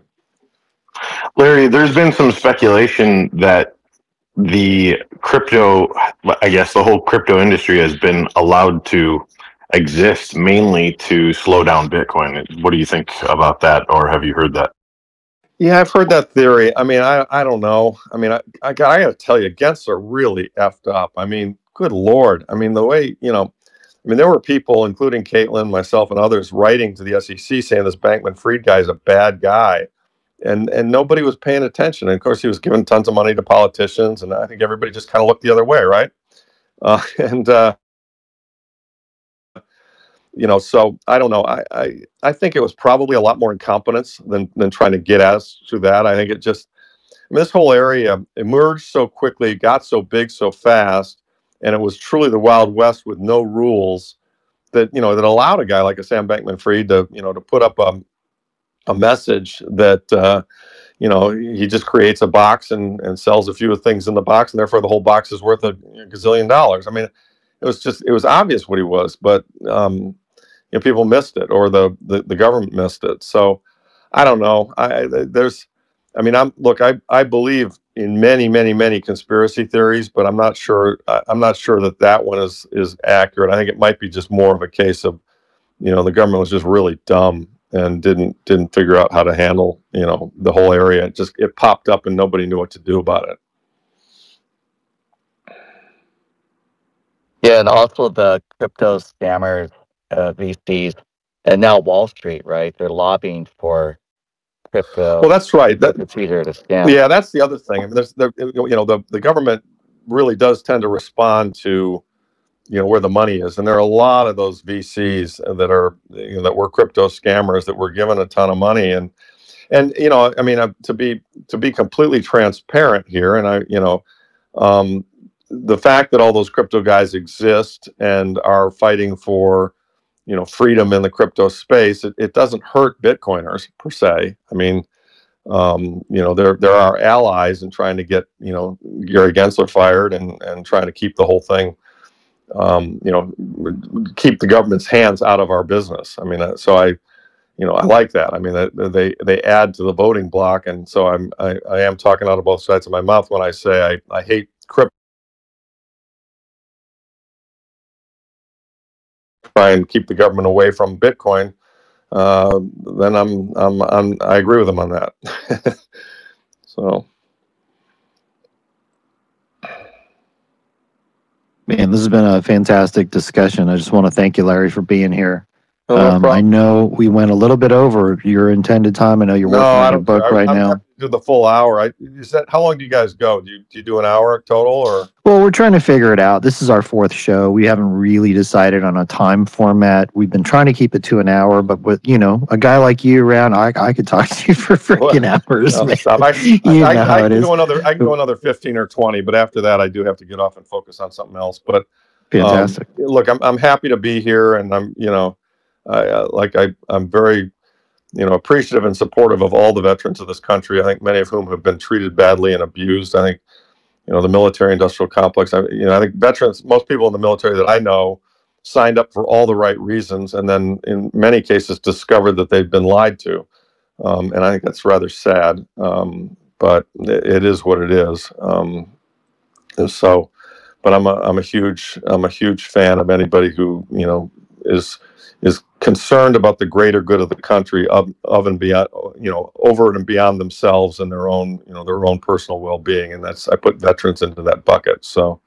Larry, there's been some speculation that the crypto, I guess the whole crypto industry has been allowed to exist mainly to slow down Bitcoin. What do you think about that, or have you heard that? Yeah, I've heard that theory. I mean, I I don't know. I mean, I I, got, I got to tell you, Gensler are really effed up. I mean, good Lord. I mean, the way, you know, I mean, there were people, including Caitlin, myself, and others, writing to the S E C saying this Bankman-Fried guy is a bad guy, and and nobody was paying attention. And of course, he was giving tons of money to politicians, and I think everybody just kind of looked the other way, right? Uh, and uh, you know, so I don't know. I, I I think it was probably a lot more incompetence than than trying to get at us through that. I think it just, I mean, this whole area emerged so quickly, got so big so fast, and it was truly the Wild West with no rules that, you know, that allowed a guy like a Sam Bankman-Fried to, you know, to put up a, a message that, uh, you know, he just creates a box and, and sells a few things in the box, and therefore the whole box is worth a gazillion dollars. I mean, it was just, it was obvious what he was, but, um, you know, people missed it, or the, the, the government missed it. So I don't know. I, there's, I mean, I'm look, I, I believe in many, many, many conspiracy theories, but I'm not sure, I'm not sure that that one is, is accurate. I think it might be just more of a case of, you know, the government was just really dumb and didn't, didn't figure out how to handle, you know, the whole area. It just, it popped up and nobody knew what to do about it. Yeah, and also the crypto scammers, uh, V Cs, and now Wall Street, right? They're lobbying for crypto. Well, that's right. That, it's easier to scam. Yeah, that's the other thing. I mean, there's, there, you know, the, the government really does tend to respond to, you know, where the money is, and there are a lot of those V Cs that are, you know, that were crypto scammers that were given a ton of money, and and you know, I mean, uh, to be to be completely transparent here, and I, you know, um, the fact that all those crypto guys exist and are fighting for, you know, freedom in the crypto space, it, it doesn't hurt Bitcoiners per se. I mean, um, you know, there there are allies in trying to get, you know, Gary Gensler fired and and trying to keep the whole thing, um, you know, keep the government's hands out of our business. I mean, uh, so I, you know, I like that. I mean, uh, they they add to the voting block, and so I'm I, I am talking out of both sides of my mouth when I say I I hate crypto. Try and keep the government away from Bitcoin. Uh, then I'm I'm I'm I agree with them on that. So. Man, this has been a fantastic discussion. I just want to thank you, Larry, for being here. Oh, no um, I problem. know we went a little bit over your intended time. I know you're No, working I on your don't. book I, right I'm now. happy to do the full hour. I you said how long do you guys go? Do you do you do an hour total or? Well, we're trying to figure it out. This is our fourth show. We haven't really decided on a time format. We've been trying to keep it to an hour, but with, you know, a guy like you around, I I could talk to you for freaking hours. No, man. stop. I, You I, know I, how I it can is. go another. I can go another fifteen or twenty, but after that, I do have to get off and focus on something else. But Fantastic. Um, look, I'm I'm happy to be here, and I'm you know, I uh, like I I'm very you know appreciative and supportive of all the veterans of this country. I think many of whom have been treated badly and abused. I think you know the military-industrial complex. I, you know, I think veterans, most people in the military that I know, signed up for all the right reasons, and then in many cases discovered that they've been lied to, um, and I think that's rather sad. Um, but it, it is what it is. Um, and so. But I'm a I'm a huge I'm a huge fan of anybody who you know is is concerned about the greater good of the country, of of and beyond, you know, over and beyond themselves and their own you know their own personal well-being, and that's I put veterans into that bucket. So,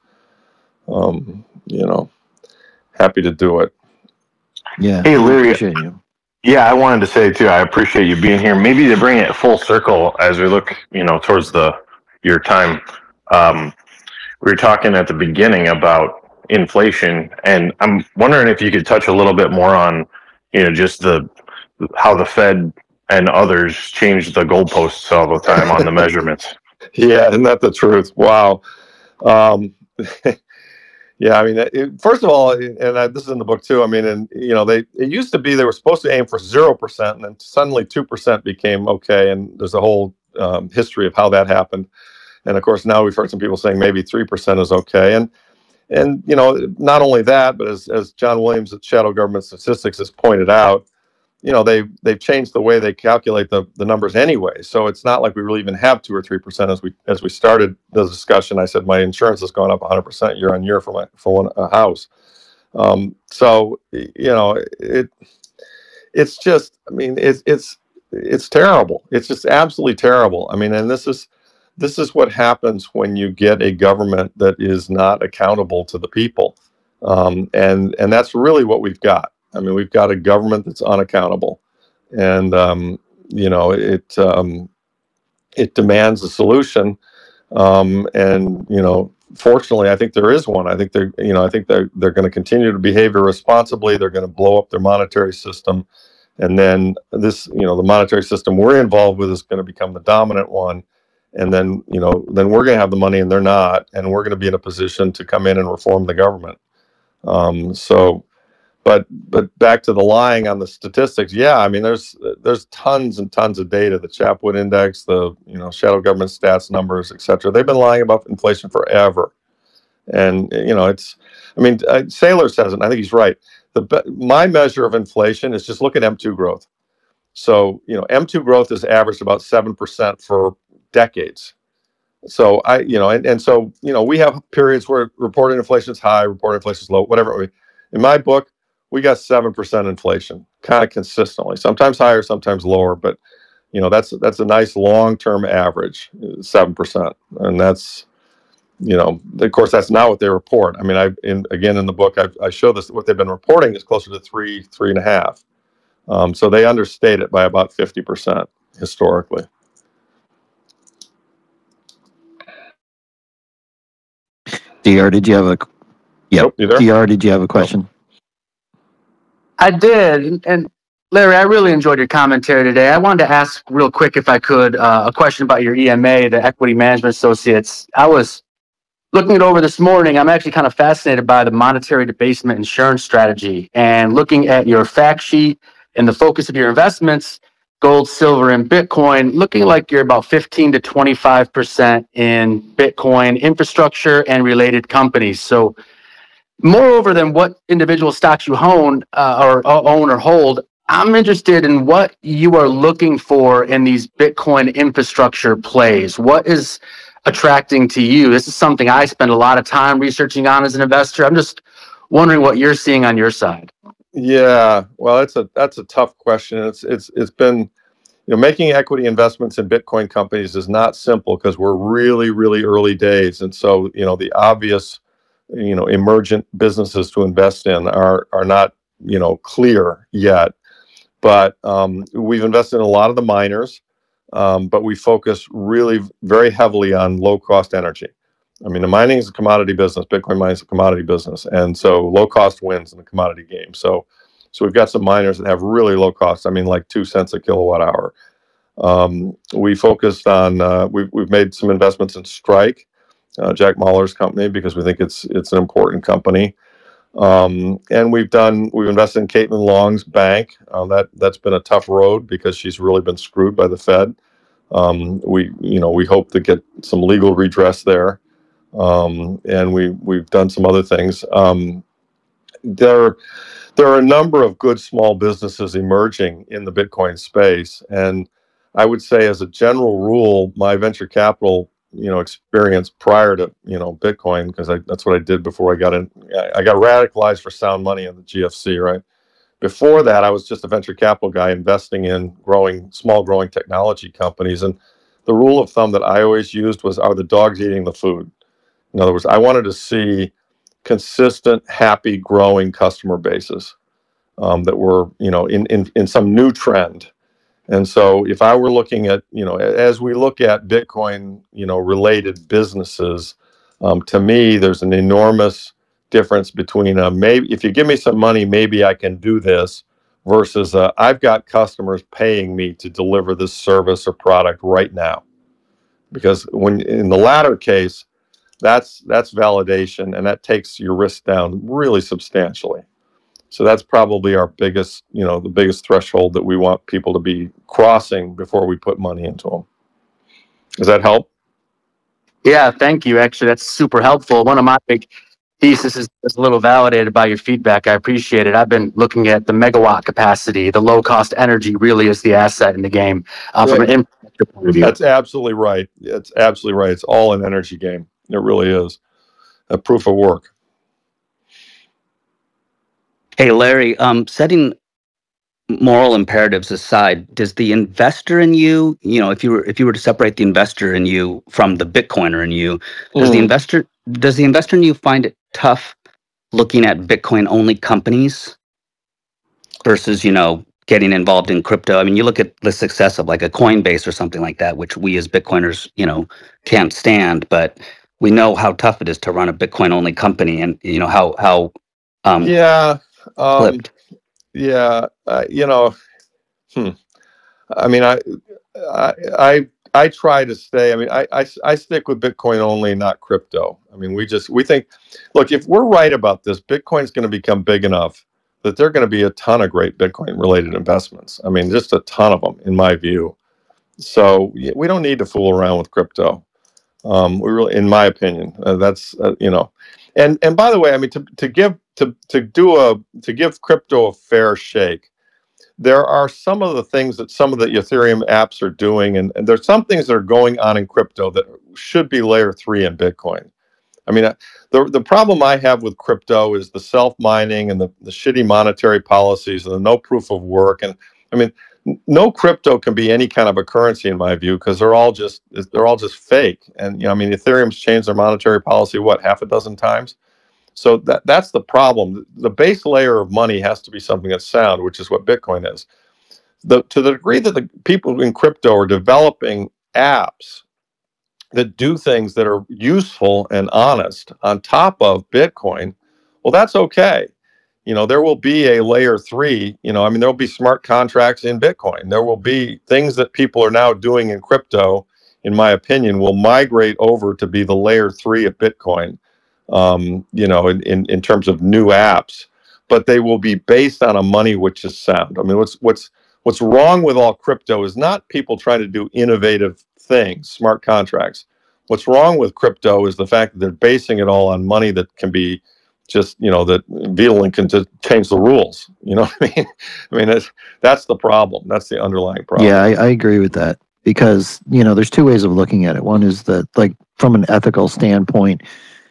um, you know, happy to do it. Yeah, Hey, we Larry. appreciate you. Yeah, I wanted to say too, I appreciate you being here. Maybe to bring it full circle as we look, you know, towards the your time. Um, we were talking at the beginning about inflation, and I'm wondering if you could touch a little bit more on, you know, just the how the Fed and others change the goalposts all the time on the measurements. Yeah, isn't that the truth? Wow. Um, yeah, I mean, it, first of all, and I, this is in the book too. I mean, and you know, they it used to be they were supposed to aim for zero percent, and then suddenly two percent became okay. And there's a whole um, history of how that happened. And of course, now we've heard some people saying maybe three percent is okay. And and you know, not only that, but as as John Williams at Shadow Government Statistics has pointed out, you know, they've they've changed the way they calculate the, the numbers anyway. So it's not like we really even have two or three percent. As we as we started the discussion, I said my insurance has gone up one hundred percent year on year for my for one, a house. Um, so you know, it it's just, I mean, it's it's it's terrible. It's just absolutely terrible. I mean, and this is this is what happens when you get a government that is not accountable to the people, um, and and that's really what we've got. I mean, we've got a government that's unaccountable, and um, you know, it um, it demands a solution. Um, and you know, fortunately, I think there is one. I think they're, you know, I think they're they're going to continue to behave irresponsibly. They're going to blow up their monetary system, and then this, you know, the monetary system we're involved with is going to become the dominant one. And then, you know, then we're going to have the money, and they're not, and we're going to be in a position to come in and reform the government. Um, so. But but back to the lying on the statistics, yeah, I mean there's there's tons and tons of data, the Chapwood Index, the you know shadow government stats numbers, et cetera. They've been lying about inflation forever, and you know it's, I mean uh, Saylor says it, and I think he's right. The my measure of inflation is just look at M two growth. So you know M two growth has averaged about seven percent for decades. So I you know and, and so you know we have periods where reported inflation is high, reported inflation is low, whatever. In my book, we got seven percent inflation, kind of consistently. Sometimes higher, sometimes lower, but you know that's that's a nice long-term average, seven percent, and that's you know of course that's not what they report. I mean, I in again in the book I, I show this. What they've been reporting is closer to three, three and a half. Um, so they understate it by about fifty percent. historically. D R, did you have a? Yep. Nope, you there? D R, did you have a question? I did, and, and Larry, I really enjoyed your commentary today. I wanted to ask real quick, if I could, uh, a question about your E M A, the Equity Management Associates. I was looking it over this morning. I'm actually kind of fascinated by the monetary debasement insurance strategy, and looking at your fact sheet and the focus of your investments, gold, silver, and Bitcoin, looking like you're about fifteen to twenty-five percent in Bitcoin infrastructure and related companies. So moreover than what individual stocks you own, uh, or uh, own or hold, I'm interested in what you are looking for in these Bitcoin infrastructure plays. What is attracting to you? This is something I spend a lot of time researching on as an investor. I'm just wondering what you're seeing on your side. Yeah, well, that's a that's a tough question. It's it's it's been, you know, making equity investments in Bitcoin companies is not simple because we're really really early days, and so you know the obvious, you know, emergent businesses to invest in are are not, you know, clear yet. But um, we've invested in a lot of the miners, um, but we focus really very heavily on low cost energy. I mean, the mining is a commodity business. Bitcoin mining is a commodity business, and so low cost wins in the commodity game. So, so we've got some miners that have really low costs. I mean, like two cents a kilowatt hour. Um, we focused on. Uh, we've we've made some investments in Strike, uh, Jack Mahler's company, because we think it's it's an important company. Um, and we've done we've invested in Caitlin Long's bank. Uh, that that's been a tough road because she's really been screwed by the Fed. Um, we you know we hope to get some legal redress there. Um, and we we've done some other things. Um, there, there are a number of good small businesses emerging in the Bitcoin space, and I would say, as a general rule, my venture capital, you know, experience prior to you know Bitcoin, because that's what I did before I got in. I got radicalized for sound money in the G F C, right? Before that, I was just a venture capital guy investing in growing, small growing technology companies, and the rule of thumb that I always used was: are the dogs eating the food? In other words, I wanted to see consistent, happy, growing customer bases um, that were, you know, in, in, in some new trend. And so if I were looking at, you know, as we look at Bitcoin, you know, related businesses, um, to me, there's an enormous difference between a maybe, if you give me some money, maybe I can do this, versus uh, I've got customers paying me to deliver this service or product right now. Because when in the latter case, That's that's validation, and that takes your risk down really substantially. So that's probably our biggest, you know, the biggest threshold that we want people to be crossing before we put money into them. Does that help? Yeah, thank you. Actually, that's super helpful. One of my big thesis is, is a little validated by your feedback. I appreciate it. I've been looking at the megawatt capacity, the low cost energy really is the asset in the game uh, from an infrastructure point of view. That's absolutely right. It's absolutely right. It's all an energy game. It really is a proof of work. Hey, Larry, um, setting moral imperatives aside, does the investor in you, you know, if you were if you were to separate the investor in you from the Bitcoiner in you, does mm. the investor does the investor in you find it tough looking at Bitcoin only companies versus, you know, getting involved in crypto? I mean, you look at the success of like a Coinbase or something like that, which we as Bitcoiners, you know, can't stand, but we know how tough it is to run a Bitcoin only company, and you know how how um yeah um, yeah uh, you know hmm. I mean I, I I I try to stay. I mean I, I I stick with Bitcoin only, not crypto. I mean we just we think, look, if we're right about this, Bitcoin's going to become big enough that there are going to be a ton of great Bitcoin related investments. I mean just a ton of them in my view. So we don't need to fool around with crypto. Um, we really, in my opinion, uh, that's uh, you know, and and by the way, I mean to to give to to do a to give crypto a fair shake, there are some of the things that some of the Ethereum apps are doing, and, and there's some things that are going on in crypto that should be layer three in Bitcoin. I mean, uh, the the problem I have with crypto is the self mining and the the shitty monetary policies and the no proof of work, and I mean. No crypto can be any kind of a currency in my view, because they're all just they're all just fake. And you know, I mean, Ethereum's changed their monetary policy what half a dozen times. So that that's the problem. The base layer of money has to be something that's sound, which is what Bitcoin is. the to the degree that the people in crypto are developing apps that do things that are useful and honest on top of Bitcoin, well, that's okay. You know, there will be a layer three, you know, I mean, there'll be smart contracts in Bitcoin. There will be things that people are now doing in crypto, in my opinion, will migrate over to be the layer three of Bitcoin, um, you know, in, in, in terms of new apps, but they will be based on a money which is sound. I mean, what's, what's, what's wrong with all crypto is not people trying to do innovative things, smart contracts. What's wrong with crypto is the fact that they're basing it all on money that can be just, you know, that Vitalik can just change the rules. You know what I mean? I mean, that's, that's the problem. That's the underlying problem. Yeah, I, I agree with that because, you know, there's two ways of looking at it. One is that, like, from an ethical standpoint,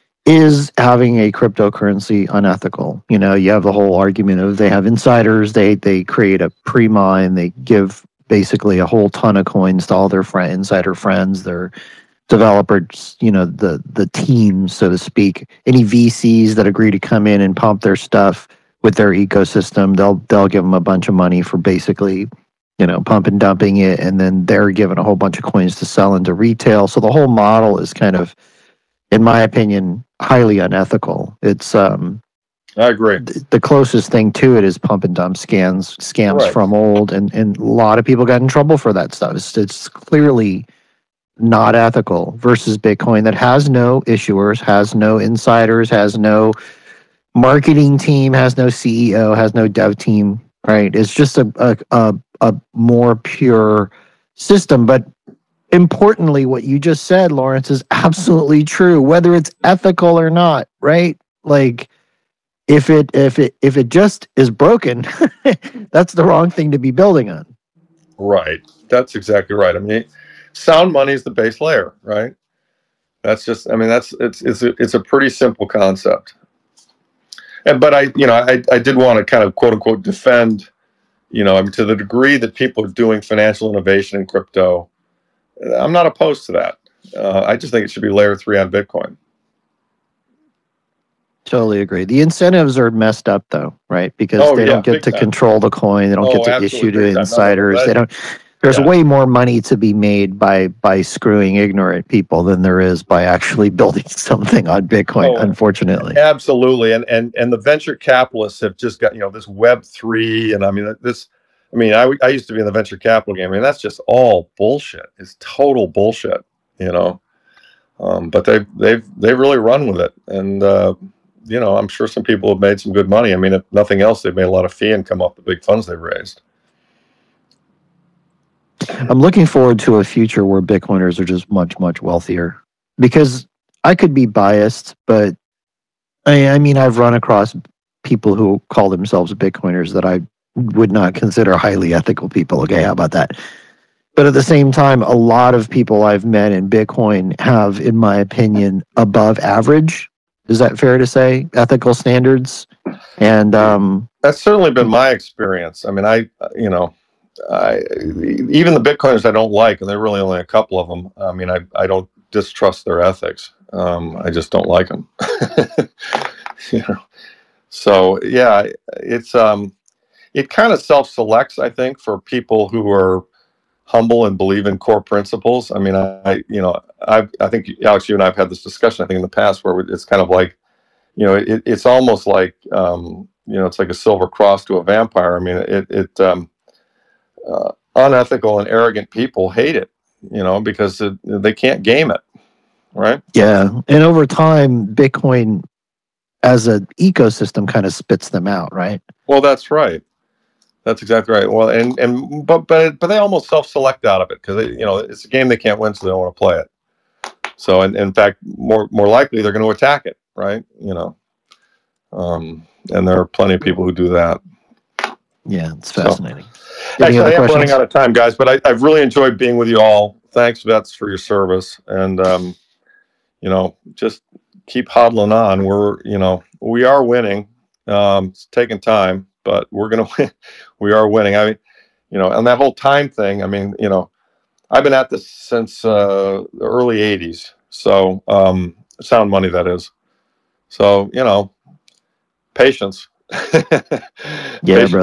is having a cryptocurrency unethical? You know, you have the whole argument of they have insiders, they they create a pre-mine, they give basically a whole ton of coins to all their friend, insider friends, their developers, you know, the the team, so to speak. Any V Cs that agree to come in and pump their stuff with their ecosystem, they'll they'll give them a bunch of money for basically, you know, pump and dumping it, and then they're given a whole bunch of coins to sell into retail. So the whole model is kind of, in my opinion, highly unethical. It's um I agree. th- the closest thing to it is pump and dump scams scams Right. from old, and and a lot of people got in trouble for that stuff. It's, it's clearly not ethical versus Bitcoin that has no issuers, has no insiders, has no marketing team, has no C E O, has no dev team, right? It's just a a a, a more pure system. But importantly, what you just said, Lawrence, is absolutely true, whether it's ethical or not, right? Like if it if it if it just is broken, that's the wrong thing to be building on. Right. That's exactly right. I mean, sound money is the base layer, right? That's just, I mean, that's, it's, it's a, it's a pretty simple concept. And, but I, you know, I, I did want to kind of quote unquote defend, you know, I mean, to the degree that people are doing financial innovation in crypto, I'm not opposed to that. Uh, I just think it should be layer three on Bitcoin. Totally agree. The incentives are messed up though, right? Because Oh, they yeah, don't get big to time. control the coin. They don't Oh, get to absolutely, issue big to time. No, no, no, insiders. that- They don't. There's yeah. way more money to be made by by screwing ignorant people than there is by actually building something on Bitcoin. Oh, Unfortunately, Absolutely, and and and the venture capitalists have just got, you know, this Web three, and I mean this. I mean, I I used to be in the venture capital game. I mean, that's just all bullshit. It's total bullshit, you know. Um, but they they've they really run with it, and uh, you know, I'm sure some people have made some good money. I mean, if nothing else, they've made a lot of fee income off the big funds they've raised. I'm looking forward to a future where Bitcoiners are just much much wealthier. Because I could be biased, but I, I mean, I've run across people who call themselves Bitcoiners that I would not consider highly ethical people. Okay, how about that? But at the same time, a lot of people I've met in Bitcoin have, in my opinion, above average. Is that fair to say? Ethical standards. And um, That's certainly been my experience. I mean, I you know, I even the Bitcoiners I don't like, and there are really only a couple of them. I mean, I I don't distrust their ethics. Um, I just don't like them. You know. So yeah, it's um, it kind of self-selects, I think, for people who are humble and believe in core principles. I mean, I, I you know, I I think Alex, you and I have had this discussion, I think, in the past, where it's kind of like, you know, it, it's almost like, um, you know, it's like a silver cross to a vampire. I mean, it it um, uh, unethical and arrogant people hate it, you know, because it, they can't game it, right? yeah, and over time, Bitcoin as an ecosystem kind of spits them out, right? Well, that's right. That's exactly right. Well, and and but but but they almost self-select out of it because you know it's a game they can't win, so they don't want to play it. So, and in fact, more more likely they're going to attack it, right? You know, um, and there are plenty of people who do that. Yeah, it's fascinating. So, Any actually, other I am questions? running out of time, guys, but I, I've really enjoyed being with you all. Thanks, Vets, for your service, and um, you know, just keep hodling on. We're, you know, we are winning. Um, it's taking time, but we're going to win. We are winning. I mean, you know, and that whole time thing, I mean, you know, I've been at this since uh, the early eighties. So, um, sound money, that is. So, you know, patience. Yeah, Patience. brother.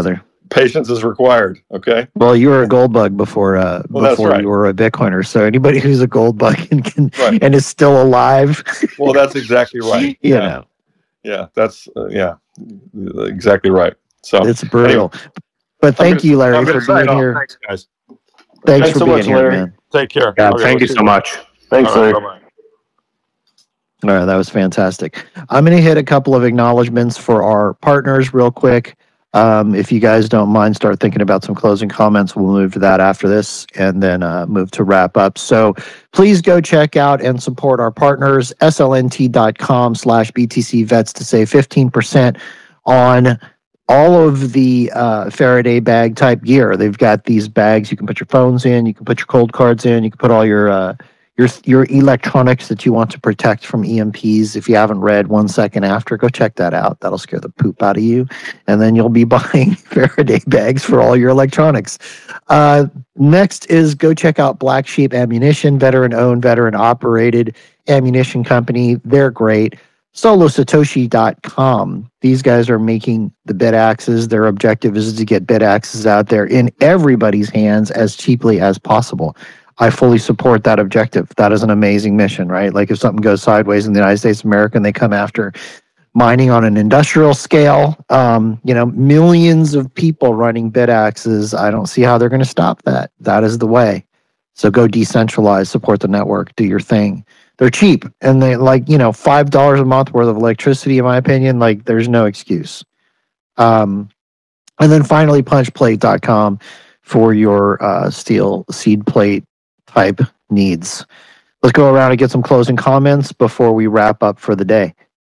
patience is required. Okay. Well, you were a gold bug before uh, Well, that's before right. you were a Bitcoiner. So anybody who's a gold bug and can, Right. and is still alive, Well, that's exactly right. you yeah. know, Yeah. That's uh, yeah. Exactly right. So it's brutal. anyway, But thank gonna- you, Larry, I'm for gonna sign being off. here. Thanks, guys. Thanks, Thanks for so being much, here, Larry. man. Take care. Yeah, Okay, thank we'll you see so much. Thanks, All right, Larry. bye-bye. All right, that was fantastic. I'm going to hit a couple of acknowledgments for our partners real quick. Um, if you guys don't mind, start thinking about some closing comments. We'll move to that after this and then uh, move to wrap up. So please go check out and support our partners, slnt.com slash BTC vets to save fifteen percent on all of the uh, Faraday bag type gear. They've got these bags you can put your phones in, you can put your cold cards in, you can put all your uh, your your electronics that you want to protect from E M Ps. If you haven't read One Second After, go check that out. That'll scare the poop out of you. And then you'll be buying Faraday bags for all your electronics. Uh, next is go check out Black Sheep Ammunition, veteran-owned, veteran-operated ammunition company. They're great. solo satoshi dot com. These guys are making the bit axes. Their objective is to get bit axes out there in everybody's hands as cheaply as possible. I fully support that objective. That is an amazing mission, right? Like if something goes sideways in the United States of America and they come after mining on an industrial scale, um, you know, millions of people running bit axes, I don't see how they're going to stop that. That is the way. So go decentralize, support the network, do your thing. They're cheap and they like, you know, five dollars a month worth of electricity, in my opinion, like there's no excuse. Um, and then finally, punch plate dot com for your uh, steel seed plate type needs. Let's go around and get some closing comments before we wrap up for the day.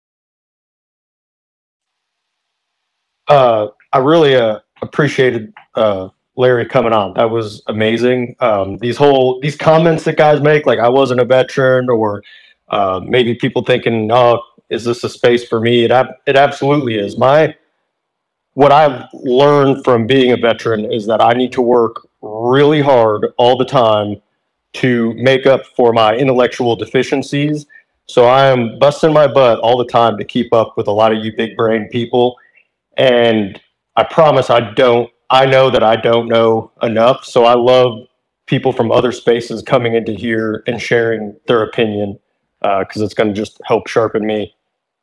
Uh, I really uh, appreciated uh, Larry coming on. That was amazing. Um, these whole these comments that guys make, like I wasn't a veteran, or uh, maybe people thinking, "Oh, is this a space for me?" It ab- it absolutely is. My what I've learned from being a veteran is that I need to work really hard all the time to make up for my intellectual deficiencies. So I am busting my butt all the time to keep up with a lot of you big brain people. And I promise I don't, I know that I don't know enough. So I love people from other spaces coming into here and sharing their opinion because uh, it's going to just help sharpen me.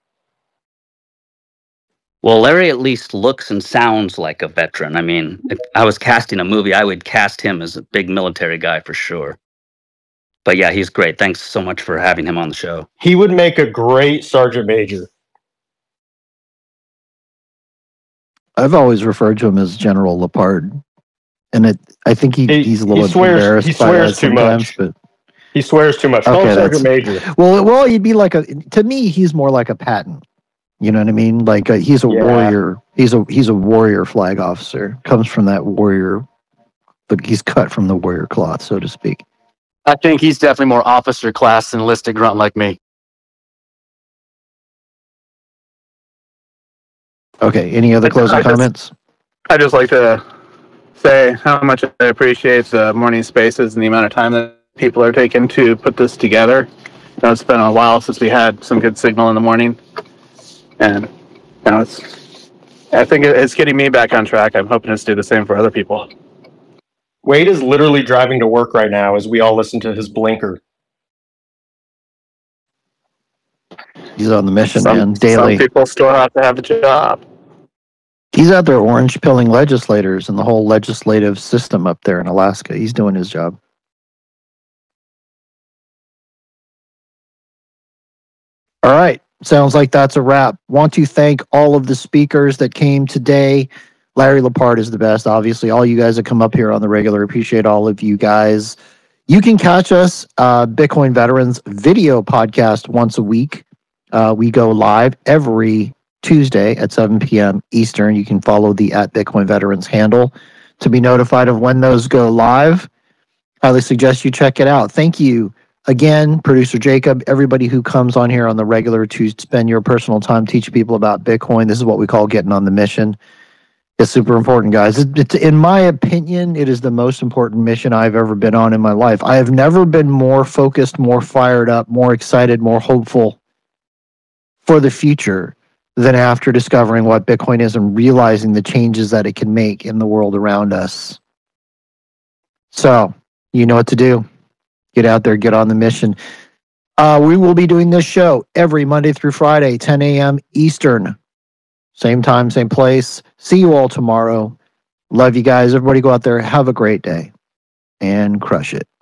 Well, Larry at least looks and sounds like a veteran. I mean, if I was casting a movie, I would cast him as a big military guy for sure. But yeah, he's great. Thanks so much for having him on the show. He would make a great sergeant major. I've always referred to him as General Lepard, and it. I think he, He- he's a little he swears- embarrassed he by swears that too sometimes. much. But He swears too much. Call Okay, him sergeant that's- major. well, well, he'd be like a. To me, he's more like a Patton. You know what I mean? Like a, he's a Yeah. warrior. He's a he's a warrior flag officer. Comes from that warrior, but he's cut from the warrior cloth, so to speak. I think he's definitely more officer class than enlisted grunt like me. Okay. Any other I- closing I just- comments? I just like to say how much I appreciate the morning spaces and the amount of time that people are taking to put this together. You know, it's been a while since we had some good signal in the morning, and you know, it's. I think it- it's getting me back on track. I'm hoping to do the same for other people. Wade is literally driving to work right now as we all listen to his blinker. He's on the mission, Some, man. Daily. some people still have to have a job. He's out there orange pilling legislators and the whole legislative system up there in Alaska. He's doing his job. All right. Sounds like that's a wrap. Want to thank all of the speakers that came today. Larry Lepard is the best, obviously. All you guys that come up here on the regular, appreciate all of you guys. You can catch us, uh, Bitcoin Veterans video podcast once a week. Uh, we go live every Tuesday at seven p.m. Eastern. You can follow the at Bitcoin Veterans handle to be notified of when those go live. Highly suggest you check it out. Thank you again, producer Jacob, everybody who comes on here on the regular to spend your personal time teaching people about Bitcoin. This is what we call getting on the mission. It's super important, guys. It, it's, in my opinion, it is the most important mission I've ever been on in my life. I have never been more focused, more fired up, more excited, more hopeful for the future than after discovering what Bitcoin is and realizing the changes that it can make in the world around us. So, you know what to do. Get out there, get on the mission. Uh, we will be doing this show every Monday through Friday, ten a.m. Eastern. Same time, same place. See you all tomorrow. Love you guys. Everybody go out there. Have a great day and crush it.